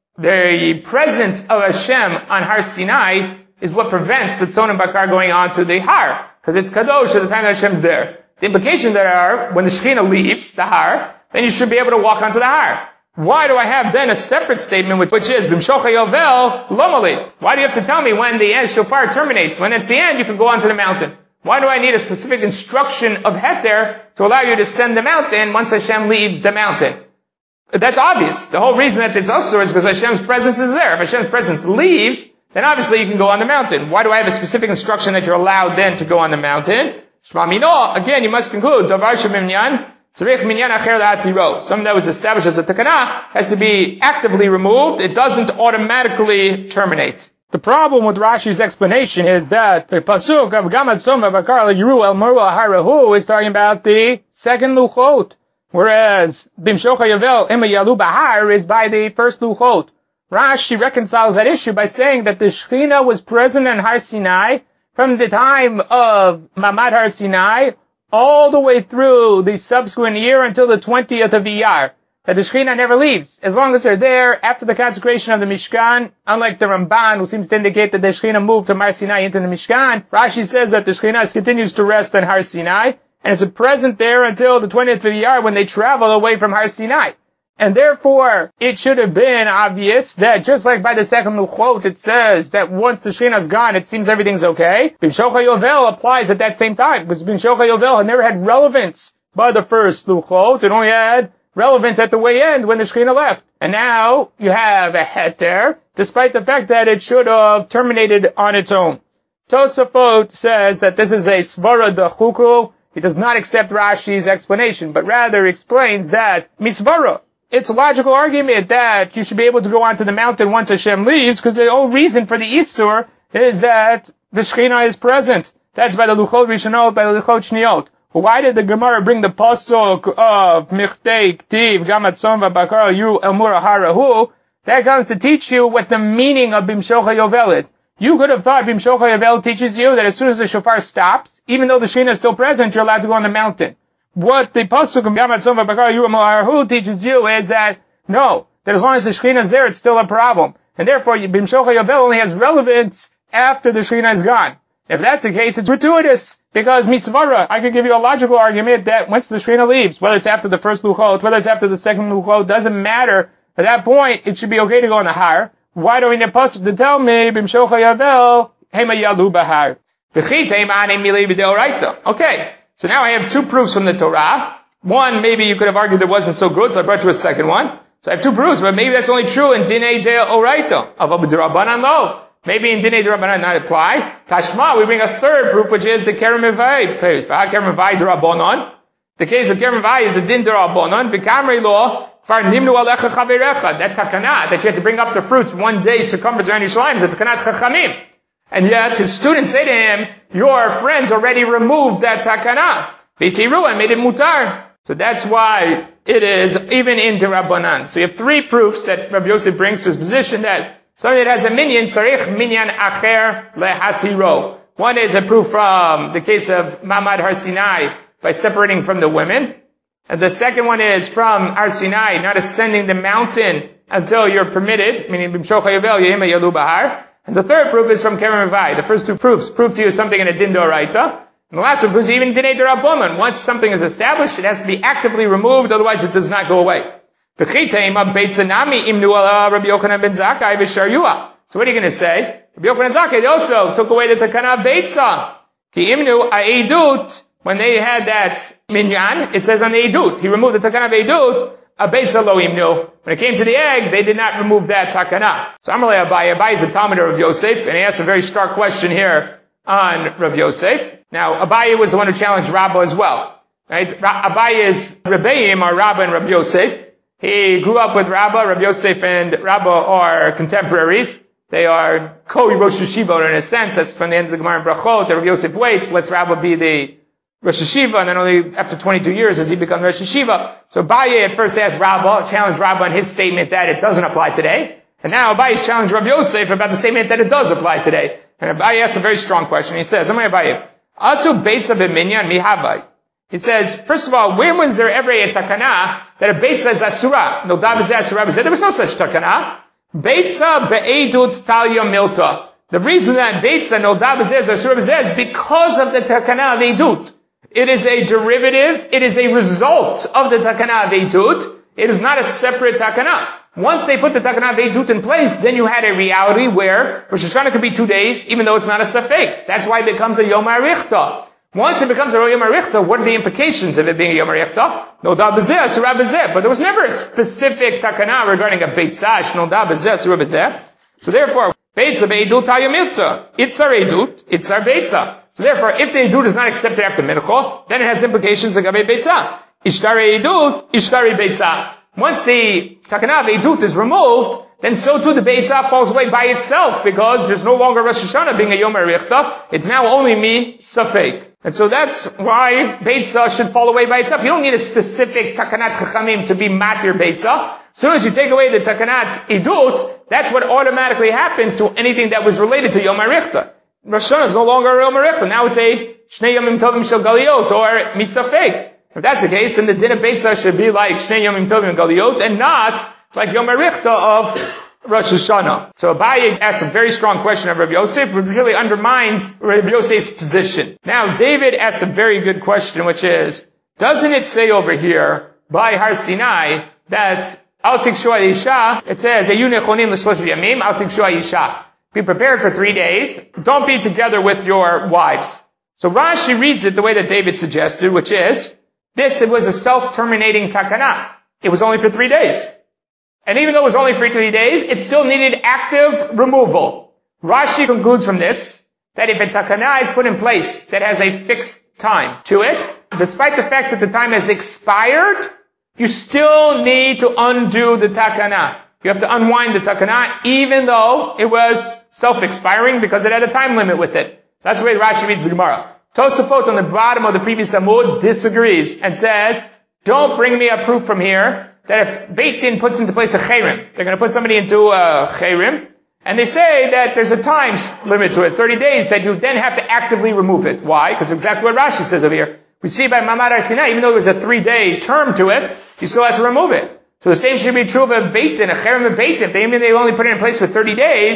the presence of Hashem on Har Sinai is what prevents the Tzon and Bakar going on to the Har, because it's Kadosh at the time that Hashem's there. The implications there are, when the Shekhinah leaves the Har, then you should be able to walk onto the Har. Why do I have then a separate statement which, which is, Bimshoch HaYovel Lomali? Why do you have to tell me when the end shofar terminates? When it's the end, you can go onto the mountain. Why do I need a specific instruction of Heter to allow you to send the mountain once Hashem leaves the mountain? That's obvious. The whole reason that it's Asur is because Hashem's presence is there. If Hashem's presence leaves, then obviously you can go on the mountain. Why do I have a specific instruction that you're allowed then to go on the mountain? Shma Mino, again, you must conclude, Davar Shemimnyan, Tzarech Minyan Acher La'atiro. Something that was established as a takana has to be actively removed. It doesn't automatically terminate. The problem with Rashi's explanation is that the pasuk of Gamad Soma Bakar Yiru El Murwa Harahu is talking about the second luchot, whereas Bimshoch HaYovel Hema Yalu Bahar is by the first luchot. Rashi reconciles that issue by saying that the Shekhinah was present in Har Sinai from the time of Mamad Har Sinai all the way through the subsequent year until the twentieth of Iyar. That the Shekhinah never leaves. As long as they're there, after the consecration of the Mishkan, unlike the Ramban, who seems to indicate that the Shekhinah moved from Har Sinai into the Mishkan, Rashi says that the Shekhinah continues to rest on Har Sinai, and it's present there until the twentieth of Iyar when they travel away from Har Sinai. And therefore, it should have been obvious that just like by the second Luchot, it says that once the Shekhinah's gone, it seems everything's okay. Bimshoch HaYovel applies at that same time, because Bimshoch HaYovel had never had relevance by the first Luchot. It only had relevance at the way end when the Shekhinah left. And now you have a heter, despite the fact that it should have terminated on its own. Tosafot says that this is a svara dachuku. He does not accept Rashi's explanation, but rather explains that misvara. It's a logical argument that you should be able to go onto the mountain once Hashem leaves, because the whole reason for the Isur is that the Shekhinah is present. That's by the Luchot Rishonot, by the Luchot Shniot. Why did the Gemara bring the pasuk of Michtei Ktiv Gamad Soma Bakar Yiru El Murwa Harahu? That comes to teach you what the meaning of Bimshoch HaYovel is. You could have thought Bimshoch HaYovel teaches you that as soon as the shofar stops, even though the Shekhinah is still present, you're allowed to go on the mountain. What the pasuk of Gamad Soma Bakar Yiru El Murwa Harahu teaches you is that no, that as long as the Shekhinah is there, it's still a problem, and therefore Bimshoch HaYovel only has relevance after the Shekhinah is gone. If that's the case, it's gratuitous. Because misvara, I could give you a logical argument that once the Shechina leaves, whether it's after the first luchot, whether it's after the second luchot, doesn't matter. At that point, it should be okay to go on the har. Why do we need a pasuk to tell me, b'mshocha yavel, hema yalu bahar? Okay, so now I have two proofs from the Torah. One, maybe you could have argued it wasn't so good, so I brought you a second one. So I have two proofs, but maybe that's only true in Dinei de Oraita. Of Abu Durabanan, no. Maybe in Dinei Durabanan not apply. Tashma, we bring a third proof, which is the Kerem Mevai. Kerem Mevai Durabanan. The case of Kerem Mevai is a Din Durabanan. V'kamri law, far nimnu alecha chavirecha. That takana, that you have to bring up the fruits one day circumference around Yerushalayim, is a takanat chachamim. And yet his students say to him, your friends already removed that takana. V'tiru, and made it mutar. So that's why it is even in Durabanan. So you have three proofs that Rabbi Yosef brings to his position that somebody that has a minyan, tzarich minyan acher lehatiro. One is a proof from the case of Mamad Har Sinai by separating from the women. And the second one is from Har Sinai, not ascending the mountain until you're permitted, meaning b'mshocha yavel yehima yalu bahar. And the third proof is from Kerem Mevai. The first two proofs prove to you something in a din d'oraita. And the last one proves even dinei d'Rabbanan. Once something is established, it has to be actively removed, otherwise it does not go away. So what are you going to say? Rabbi Yochanan Zakkai, they also took away the takana beitza. Ki imnu ha'edut, when they had that minyan, it says on the edut, he removed the takana beidut, a beitza lo imnu. When it came to the egg, they did not remove that takana. So Amalei Abaye, Abaye is the Talmud of Rav Yosef, and he asks a very stark question here on Rav Yosef. Now, Abaye was the one who challenged Rabbah as well. Right? Abaye's Rebbeim are Rabbah and Rav Yosef. He grew up with Rabbah. Rav Yosef and Rabbah are contemporaries. They are co-Rosh Yeshiva in a sense. That's from the end of the Gemara in Brachot. Rav Yosef waits, lets Rabbah be the Rosh Yeshiva, and then only after twenty-two years does he become Rosh Yeshiva. So Abaye at first asked Rabbah, challenged Rabbah on his statement that it doesn't apply today. And now Abaye's challenged Rav Yosef about the statement that it does apply today. And Abaye asks a very strong question. He says, Amay Abaye, Atu beitza b'minyan mihavai. He says, first of all, when was there ever a takana that a beitza is asura? No dav is asura. There was no such takana. Beitza be'edut talya milta. The reason that beitza no dav is asura is because of the takana of edut. It is a derivative. It is a result of the takana of edut. It is not a separate takana. Once they put the takana of edut in place, then you had a reality where Rosh Hashanah could be two days, even though it's not a safek. That's why it becomes a Yom HaRichta. Once it becomes a Yom HaRichta, what are the implications of it being a Yom HaRichta? No da b'zeh, asura b'zeh. But there was never a specific takana regarding a beitzah, no da b'zeh, asura b'zeh. So therefore, beitza be'edut ta'yamilta. Itzar edut, itzar beitza. So therefore, if the edut is not accepted after mincha, then it has implications agabe beitzah. Ishtari edut, ishtari beitza. Once the takana of edut is removed, then so too the beitzah falls away by itself, because there's no longer Rosh Hashanah being a Yom HaRichta. It's now only mi safek. And so that's why beitzah should fall away by itself. You don't need a specific takanat chachamim to be matir beitzah. As soon as you take away the takanat edut, that's what automatically happens to anything that was related to Yom HaRichta. Rosh Hashanah is no longer a Yom HaRichta. Now it's a Shnei Yomim Tovim Shel Galiot, or mi safek. If that's the case, then the din of beitzah should be like Shnei Yomim Tovim Galiot, and not like Yom HaRichta of Rosh Hashanah. So Abaye asks a very strong question of Rabbi Yosef, which really undermines Rabbi Yosef's position. Now, David asked a very good question, which is, doesn't it say over here, by Har Sinai, that Al Tikshu Isha, it says, Ayu nechonim l'shlosh yamim, Al Tikshu Isha. Be prepared for three days. Don't be together with your wives. So Rashi reads it the way that David suggested, which is, this it was a self-terminating takana. It was only for three days. And even though it was only for three days, it still needed active removal. Rashi concludes from this that if a takana is put in place that has a fixed time to it, despite the fact that the time has expired, you still need to undo the takana. You have to unwind the takana, even though it was self-expiring, because it had a time limit with it. That's the way Rashi reads the Gemara. Tosafot on the bottom of the previous Amud disagrees and says, don't bring me a proof from here that if Beit Din puts into place a chayrim, they're going to put somebody into a chayrim, and they say that there's a time limit to it, thirty days, that you then have to actively remove it. Why? Because exactly what Rashi says over here. We see by Mamad Har Sinai, even though there's a three-day term to it, you still have to remove it. So the same should be true of a Beit Din, a chayrim of Beit Din. If they mean they only put it in place for thirty days,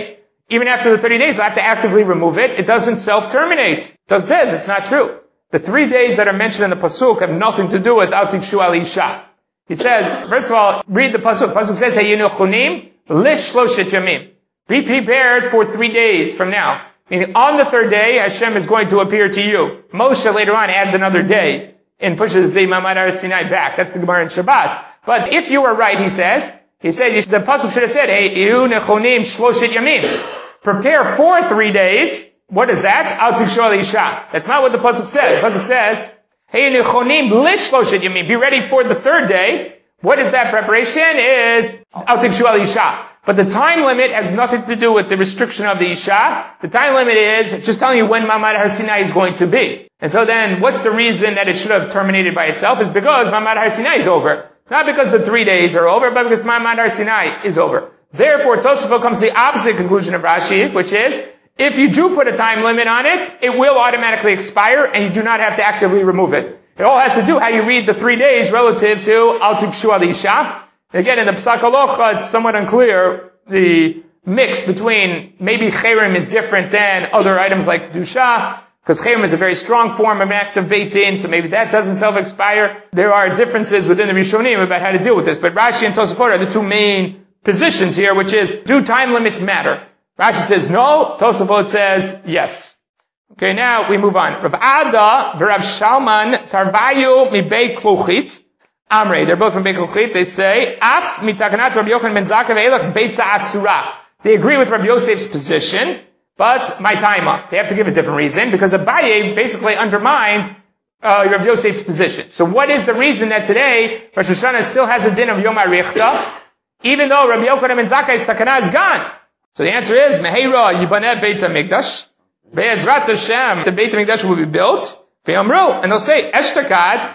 even after the thirty days, they'll have to actively remove it. It doesn't self-terminate. So it says it's not true. The three days that are mentioned in the pasuk have nothing to do with al tikshu al isha. He says, first of all, read the pasuk. Pasuk says, Hayinu chunim lish shloshet yamim. Be prepared for three days from now. Meaning, on the third day, Hashem is going to appear to you. Moshe later on adds another day and pushes the Mamad Har Sinai back. That's the Gemara in Shabbat. But if you were right, he says, he said, the pasuk should have said, Hayinu chunim shloshet yamim. Prepare for three days. What is that? Al tikshu al isha. That's not what the pasuk says. The pasuk says, Hayinu chunim lish shloshet yamim. Be ready for the third day. What is that preparation? Is al tikshu al isha. But the time limit has nothing to do with the restriction of the Isha. The time limit is just telling you when Mamad Har Sinai is going to be. And so then, what's the reason that it should have terminated by itself? Is because Mamad Har Sinai is over. Not because the three days are over, but because Mamad Har Sinai is over. Therefore, Tosafot comes to the opposite conclusion of Rashi, which is, if you do put a time limit on it, it will automatically expire, and you do not have to actively remove it. It all has to do how you read the three days relative to Al Tikshu Al Isha. Again, in the Psak Halacha, it's somewhat unclear, the mix between maybe Cherem is different than other items like Kedusha, because Cherem is a very strong form of an act of Beit Din, so maybe that doesn't self-expire. There are differences within the Rishonim about how to deal with this, but Rashi and Tosafot are the two main positions here, which is, do time limits matter? Rashi says no, Tosafot says yes. Okay, now we move on. Rav Ada v'Rav Shalman tarvayu mi Beit Kluchit. Amrei, they're both from Beit Kluchit. They say, Af mitakanat Rabbi Yochanan ben Zakkai ve'elach beitza asura. They agree with Rabbi Yosef's position, but my taima. They have to give a different reason, because Abaye basically undermined uh, Rabbi Yosef's position. So what is the reason that today Rosh Hashanah still has a din of Yom HaRichta, even though Rabbi Yochanan ben Zakkai's takana is gone? So the answer is, Meheira yibaneh Beit HaMikdash, Be'ezrat Hashem, the Beit HaMikdash will be built, Ve'amru, and they'll say, Eshtakad,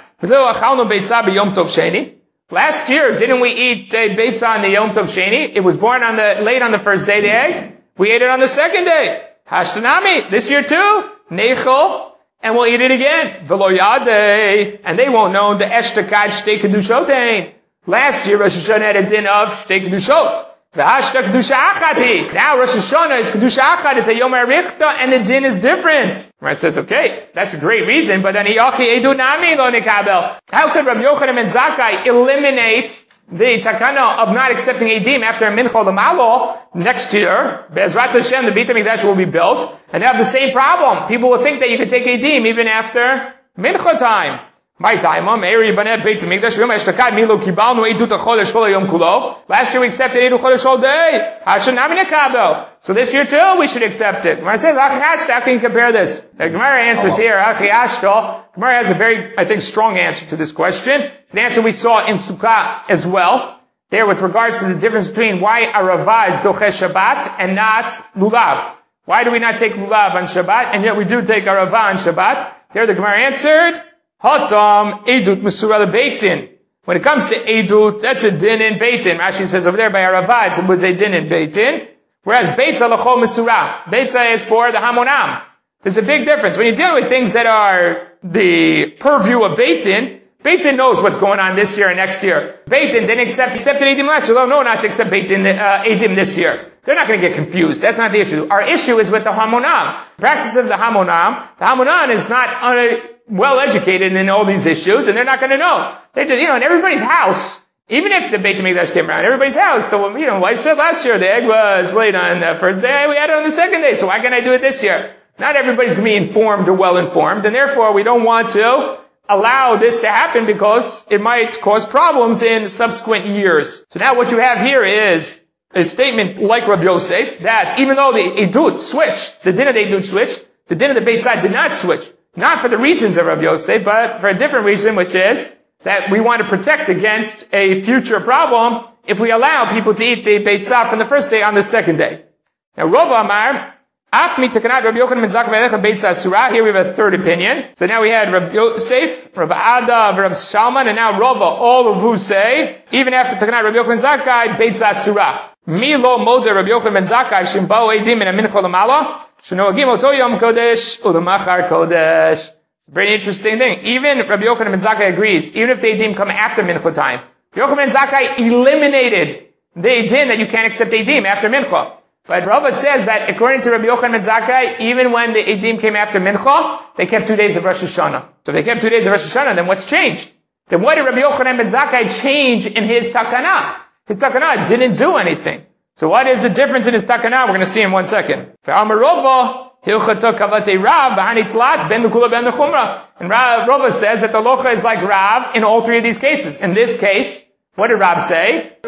last year, didn't we eat a beitza on the Yom Tov Sheni? It was born on the, late on the first day, the egg. We ate it on the second day. Hashtanami, this year too. Neichel, and we'll eat it again. V'lo yadei, and they won't know the eshtakad shtei kedushotein. Last year, Rosh Hashanah had a din of shtei kedushot. V'hashta kedusha achati. Now Rosh Hashanah is kedusha achat, it's a Yom HaRichta, and the din is different. Right, says, okay, that's a great reason, but then Yachi Edu Nami lo nikabel. How could Rabbi Yochanan ben Zakkai eliminate the takana of not accepting Eidim after Mincha L'Malo next year? Be'ezrat Hashem, the Beit HaMikdash will be built, and they have the same problem. People will think that you can take Eidim even after Mincha time. My time, Meiri Banet Beit HaMikdash Yom Eshtakad Milo Kibalnu Eidut HaChodesh Kol Yom Kulo. Last year we accepted Eidut HaChodesh all day. Hashem Nami Nekabel. So this year too we should accept it. Gemara says, Achi Ashta, how can you compare this? The Gemara answers here, Achi Ashta. Gemara has a very, I think, strong answer to this question. It's an answer we saw in Sukkah as well. There with regards to the difference between why Arava is Doche Shabbat and not Lulav. Why do we not take Lulav on Shabbat and yet we do take Arava on Shabbat? There the Gemara answered, Hatam Eidut Mesurah Beit Din. When it comes to Eidut, that's a din in Beit Din. Rashi says over there by Aravad, it was a din in Beit Din. Whereas Beitza L'chol Mesurah. Beitza is for the Hamonam. There's a big difference. When you deal with things that are the purview of Beit Din, Beit Din knows what's going on this year and next year. Beit Din didn't accept, accepted Eidim last year. They'll know not to accept Beit Din, uh, Eidim this year. They're not going to get confused. That's not the issue. Our issue is with the Hamonam. Practice of the Hamonam. The Hamonam is not un- well educated in all these issues, and they're not going to know. They're just, you know, in everybody's house, even if the Beit HaMikdash came around, everybody's house, the, you know, wife said last year the egg was laid on the first day, we had it on the second day, so why can't I do it this year? Not everybody's going to be informed or well informed, and therefore we don't want to allow this to happen because it might cause problems in subsequent years. So now what you have here is a statement like Rav Yosef, that even though the Eidut switched, the din of the Eidut switched, the din of the Beit Zad did not switch. Not for the reasons of Rav Yosef, but for a different reason, which is that we want to protect against a future problem if we allow people to eat the Beit Zad from the first day on the second day. Now, Rav Amar, Af mi takanat Rabbi Yochanan ben Zakkai ve'elecha Beit Zad Surah. Here we have a third opinion. So now we had Rav Yosef, Rav Ada, Rav Shalman, and now Rava, all of who say, even after takanat Rabbi Yochanan ben Zakkai, Beit Zad Surah. Mi lo mode Rabbi Yochanan ben Zakkai shim bao eidim in a mincha l'mala. It's a very interesting thing. Even Rabbi Yochanan ben Zakkai agrees, even if the Eidim come after Mincha time. Rabbi Yochanan ben Zakkai eliminated the Eidim that you can't accept Eidim after Mincha. But Rava says that according to Rabbi Yochanan ben Zakkai, even when the Eidim came after Mincha, they kept two days of Rosh Hashanah. So if they kept two days of Rosh Hashanah, then what's changed? Then what did Rabbi Yochanan ben Zakkai change in his takana? His takana didn't do anything. So what is the difference in his takana? We're going to see in one second. And Rava says that the locha is like Rav in all three of these cases. In this case, what did Rav say?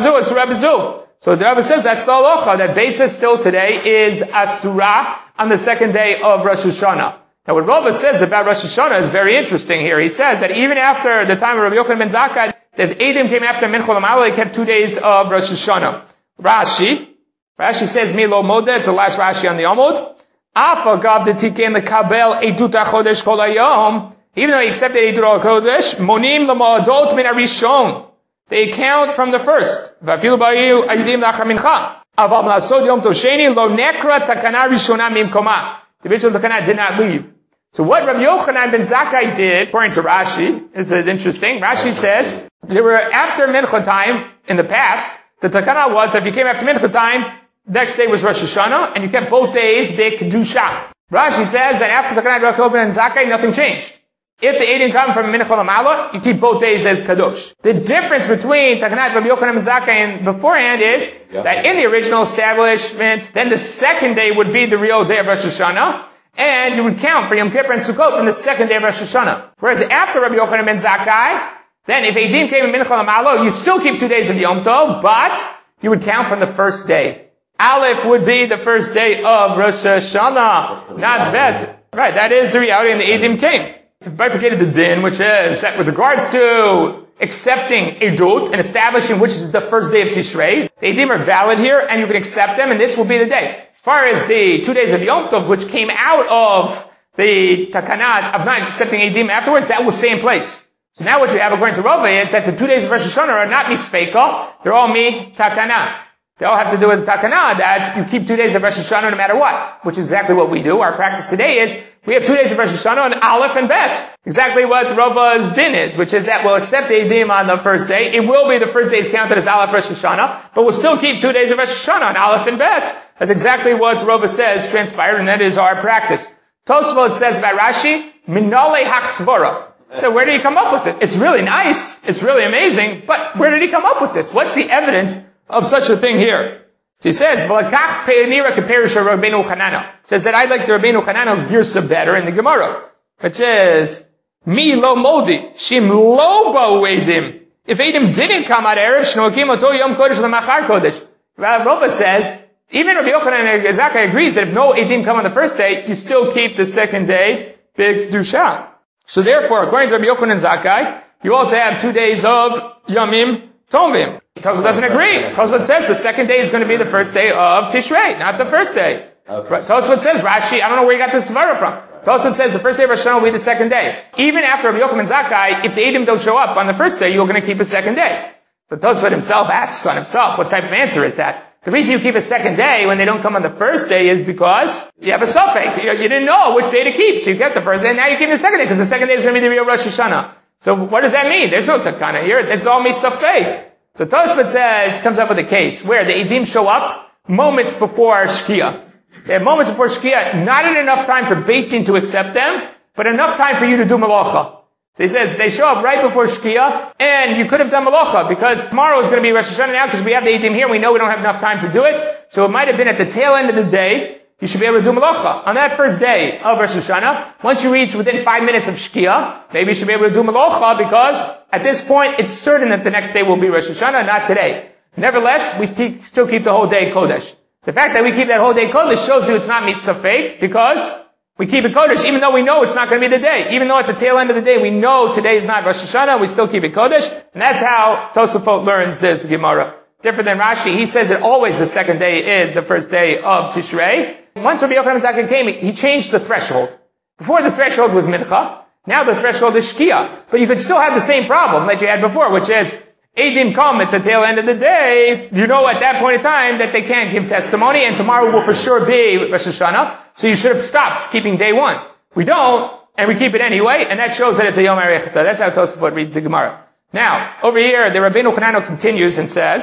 So the Rebbe says that's the halacha, that Beitzah still today is Asura on the second day of Rosh Hashanah. Now what Rebbe says about Rosh Hashanah is very interesting here. He says that even after the time of Rabbi Yochanan ben Zakkai, that Eidim came after Mincha L'Mala, they kept two days of Rosh Hashanah. Rashi, Rashi says Milo Moda, it's the last Rashi on the Amud. Afa Gav de Tiken the Kabel Edut HaChodesh Kol Hayom, even though he accepted Edut HaChodesh, Monim L'Ma'adot Min HaRishon. They count from the first. V'afilu ba'yu ayidim lachar mincha. Aval ma'asod yom tov sheni lo nekra takana rishona mimkoma. The original takana did not leave. So what Rabbi Yochanan ben Zakkai did, according to Rashi, this is interesting. Rashi says, they were after mincha time in the past. The takana was that if you came after mincha time, next day was Rosh Hashanah, and you kept both days b'kedusha. Rashi says that after the takana of Rabbi Yochanan ben Zakkai, nothing changed. If the Eidim come from Mincha L'Mala, you keep both days as Kadosh. The difference between Takanat Rabbi Yochanan ben Zakkai and beforehand is yeah. that in the original establishment, then the second day would be the real day of Rosh Hashanah, and you would count for Yom Kippur and Sukkot from the second day of Rosh Hashanah. Whereas after Rabbi Yochanan ben Zakkai, then if Eidim came in Mincha L'Mala, you still keep two days of Yom Tov, but you would count from the first day. Aleph would be the first day of Rosh Hashanah, not Bet. Right, that is the reality, and the Eidim came. Bifurcated the din, which is that with regards to accepting Edut and establishing which is the first day of Tishrei, the Eidim are valid here, and you can accept them, and this will be the day. As far as the two days of Yom Tov, which came out of the Takanat of not accepting Eidim afterwards, that will stay in place. So now what you have, according to Rava, is that the two days of Rosh Hashanah are not misfeika, they're all mi Takanat. They all have to do with Takanah, that you keep two days of Rosh Hashanah no matter what, which is exactly what we do. Our practice today is, we have two days of Rosh Hashanah and Aleph and Bet. Exactly what Rava's din is, which is that we'll accept Eidim on the first day. It will be the first day is counted as Aleph Rosh Hashanah, but we'll still keep two days of Rosh Hashanah on Aleph and Bet. That's exactly what Rava says transpired, and that is our practice. Tosfot says about Rashi, Minale Hachsvara. So where did he come up with it? It's really nice, it's really amazing, but where did he come up with this? What's the evidence of such a thing here? So he says, V'lakach pe'enira ke'perisha Rabbeinu Chanana. Says that I like the Rabbeinu Chanana's girsa better in the Gemara, which is, Mi lo modi, shim lo bo edim. If Eidim didn't come out Erev, shnokim oto yom kodesh lemachar kodesh. Rava says, even Rabbi Yochanan ben Zakkai agrees that if no Eidim come on the first day, you still keep the second day b'kedusha. So therefore, according to Rabbi Yochanan ben Zakkai, you also have two days of Yomim Tovim. Tosfot doesn't agree. Tosfot says the second day is going to be the first day of Tishrei, not the first day. Okay. Tosfot says, Rashi, I don't know where you got this svara from. Tosfot says the first day of Rosh Hashanah will be the second day. Even after Rabbi Yochanan ben Zakkai, if the Eidim don't show up on the first day, you're going to keep a second day. But Tosfot himself asks on himself, what type of answer is that? The reason you keep a second day when they don't come on the first day is because you have a suffix. You, you didn't know which day to keep, so you kept the first day, and now you keep the second day, because the second day is going to be the real Rosh Hashanah. So what does that mean? There's no takana here. It's all misafek. So Tosfot says, comes up with a case where the Eidim show up moments before Shkia. They have moments before Shkia, not in enough time for Beit Din to accept them, but enough time for you to do Malacha. So he says, they show up right before Shkia, and you could have done Malacha, because tomorrow is going to be Rosh Hashanah now, because we have the Eidim here, we know we don't have enough time to do it, so it might have been at the tail end of the day, you should be able to do Malacha. On that first day of Rosh Hashanah, once you reach within five minutes of Shkia, maybe you should be able to do Malacha, because at this point, it's certain that the next day will be Rosh Hashanah, not today. Nevertheless, we st- still keep the whole day Kodesh. The fact that we keep that whole day Kodesh shows you it's not misafek, because we keep it Kodesh, even though we know it's not going to be the day. Even though at the tail end of the day, we know today is not Rosh Hashanah, we still keep it Kodesh, and that's how Tosafot learns this Gemara. Different than Rashi, he says that always the second day is the first day of Tishrei. Once Rabbi Yochanan ben Zakkai came, he changed the threshold. Before the threshold was Mincha, now the threshold is Shkia. But you could still have the same problem that you had before, which is, Eidim come at the tail end of the day, you know at that point in time that they can't give testimony, and tomorrow will for sure be Rosh Hashanah, so you should have stopped keeping day one. We don't, and we keep it anyway, and that shows that it's a Yom HaRechta. That's how Tosafot reads the Gemara. Now, over here, the Rabbeinu Chanana continues and says,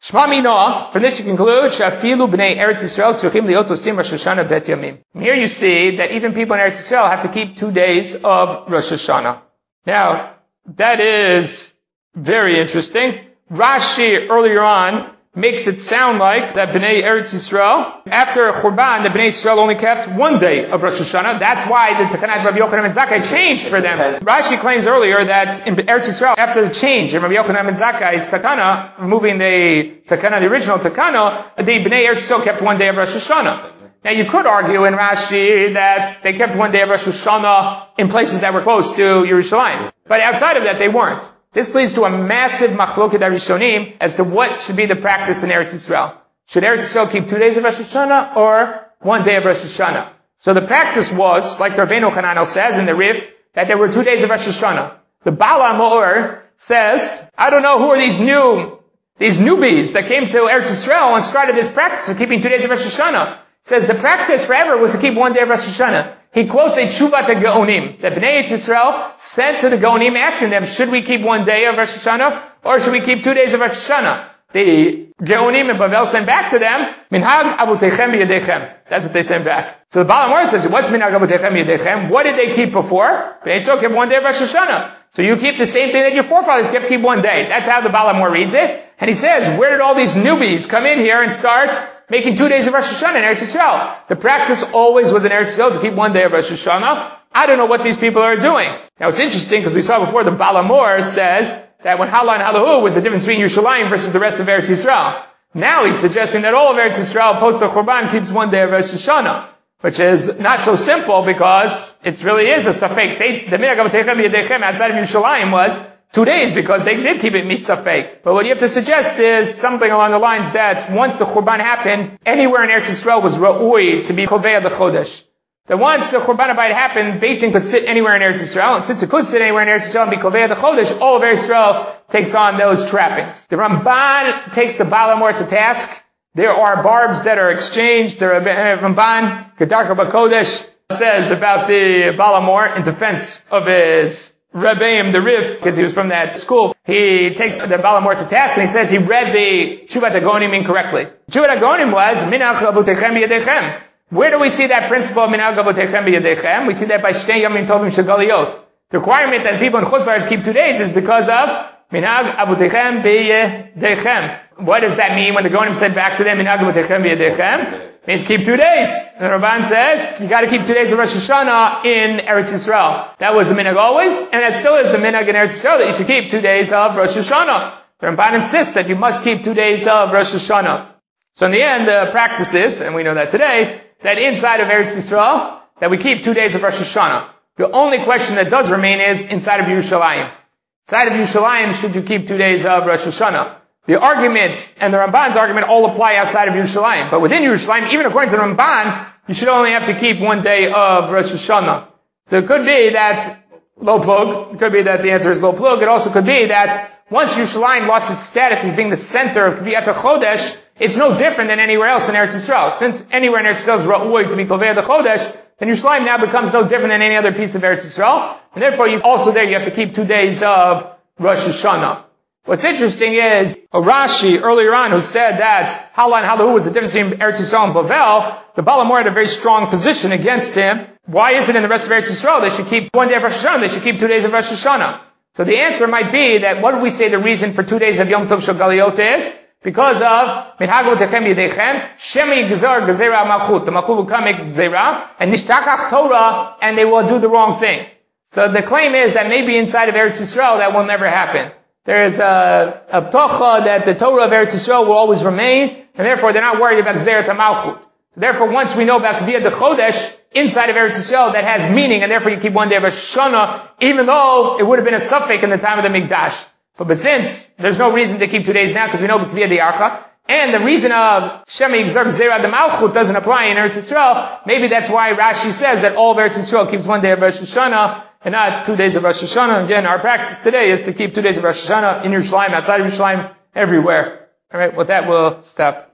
Shma Minoah, from this you conclude, Shafilu b'nei Eretz Yisrael tzruchim liot osim Rosh Hashanah bet yamim. Here you see that even people in Eretz Yisrael have to keep two days of Rosh Hashanah. Now, that is very interesting. Rashi earlier on makes it sound like that Bnei Eretz Yisrael, after Churban, the Bnei Yisrael only kept one day of Rosh Hashanah. That's why the Takanat Rabbi Yochanan ben Zakkai changed for them. Rashi claims earlier that in Eretz Yisrael, after the change in Rabbi Yochanan ben Zakkai's Takana, removing the Takana, the original Takana, the Bnei Eretz Yisrael kept one day of Rosh Hashanah. Now you could argue in Rashi that they kept one day of Rosh Hashanah in places that were close to Yerushalayim. But outside of that, they weren't. This leads to a massive machloket harishonim as to what should be the practice in Eretz Yisrael. Should Eretz Yisrael keep two days of Rosh Hashanah or one day of Rosh Hashanah? So the practice was, like the Rabbeinu Hananel says in the Rif, that there were two days of Rosh Hashanah. The Baal HaMaor says, I don't know who are these new, these newbies that came to Eretz Yisrael and started this practice of keeping two days of Rosh Hashanah. Says the practice forever was to keep one day of Rosh Hashanah. He quotes a tshuva to Gaonim, that Bnei Yisrael sent to the Gaonim asking them, should we keep one day of Rosh Hashanah, or should we keep two days of Rosh Hashanah? The Gaonim in Bavel sent back to them, Minhag Avotechem Yedechem. That's what they sent back. So the Baal HaMaor says, what's Minhag Avotechem Yedechem? What did they keep before? Bnei Yisrael kept one day of Rosh Hashanah. So you keep the same thing that your forefathers kept, keep one day. That's how the Baal HaMaor reads it. And he says, where did all these newbies come in here and start making two days of Rosh Hashanah in Eretz Yisrael? The practice always was in Eretz Yisrael to keep one day of Rosh Hashanah. I don't know what these people are doing. Now it's interesting because we saw before the Baal HaMaor says that when Hala and Halahu was the difference between Yerushalayim versus the rest of Eretz Yisrael. Now he's suggesting that all of Eretz Yisrael post the Churban keeps one day of Rosh Hashanah, which is not so simple because it really is a safek. They, the minhag avotechem yedechem outside of Yerushalayim was two days because they did keep it misafek. But what you have to suggest is something along the lines that once the Churban happened, anywhere in Eretz Yisrael was ra'ui to be koveya the chodesh. That once the Churban Abayit happened, Beit Din could sit anywhere in Eretz Yisrael, and since it could sit anywhere in Eretz Yisrael and be koveya the chodesh, all of Eretz Yisrael takes on those trappings. The Ramban takes the Baal HaMaor to task. There are barbs that are exchanged. The Ramban, Kedarka B'Kodesh, says about the Baal HaMaor in defense of his Rebbeim, the Rif, because he was from that school. He takes the Baal HaMaor to task and he says he read the Tshuvat HaGonim incorrectly. Tshuvat HaGonim was, Minach Avotechem Yedechem. Where do we see that principle of Minach Avotechem Yedechem? We see that by Shtei Yomim Tovim Shegaliot. The requirement that people in Chutz La'aretz keep two days is because of Minhag Avotechem B'Yedechem. What does that mean when the Gonim said back to them, Minhag Avotechem B'Yedechem? It means keep two days. And the Ramban says, you gotta keep two days of Rosh Hashanah in Eretz Yisrael. That was the minhag always, and that still is the minhag in Eretz Yisrael, that you should keep two days of Rosh Hashanah. The Ramban insists that you must keep two days of Rosh Hashanah. So in the end, the practice is, and we know that today, that inside of Eretz Yisrael, that we keep two days of Rosh Hashanah. The only question that does remain is inside of Yerushalayim. Inside of Yerushalayim, should you keep two days of Rosh Hashanah? The argument and the Ramban's argument all apply outside of Yerushalayim. But within Yerushalayim, even according to the Ramban, you should only have to keep one day of Rosh Hashanah. So it could be that, low plug, it could be that the answer is low plug. It also could be that once Yerushalayim lost its status as being the center of Kviyat HaChodesh, it's no different than anywhere else in Eretz Yisrael. Since anywhere in Eretz Yisrael is ra'ui to be Kovei the Chodesh, then Yerushalayim now becomes no different than any other piece of Eretz Yisrael. And therefore, you also there you have to keep two days of Rosh Hashanah. What's interesting is a Rashi earlier on who said that Hala and Halahu was the difference between Eretz Yisrael and Bavel. The Baal HaMaor had a very strong position against him. Why is it in the rest of Eretz Yisrael they should keep one day of Rosh Hashanah? They should keep two days of Rosh Hashanah. So the answer might be that what do we say the reason for two days of Yom Tov Shel Galiyot is? Because of Minhag Avotechem Yedechem, Shemi Gzar Gezerah Malchut. The Malchut will come make Gezerah, and Nishtakach Torah, and they will do the wrong thing. So the claim is that maybe inside of Eretz Yisrael that will never happen. There is a, a tocha that the Torah of Eretz Yisrael will always remain, and therefore they're not worried about Gezerah Malchut. So therefore, once we know about Kviyat HaChodesh, inside of Eretz Yisrael, that has meaning, and therefore you keep one day of Rosh Hashanah, even though it would have been a suffix in the time of the Mikdash. But, but since there's no reason to keep two days now, because we know Kviyat Archa, and the reason of Shemi Gzar Gezerah de Malchut doesn't apply in Eretz Yisrael, maybe that's why Rashi says that all of Eretz Yisrael keeps one day of Rosh Hashanah, and not two days of Rosh Hashanah. Again, our practice today is to keep two days of Rosh Hashanah in Yerushalayim, outside of Yerushalayim, everywhere. Alright, with that we'll stop.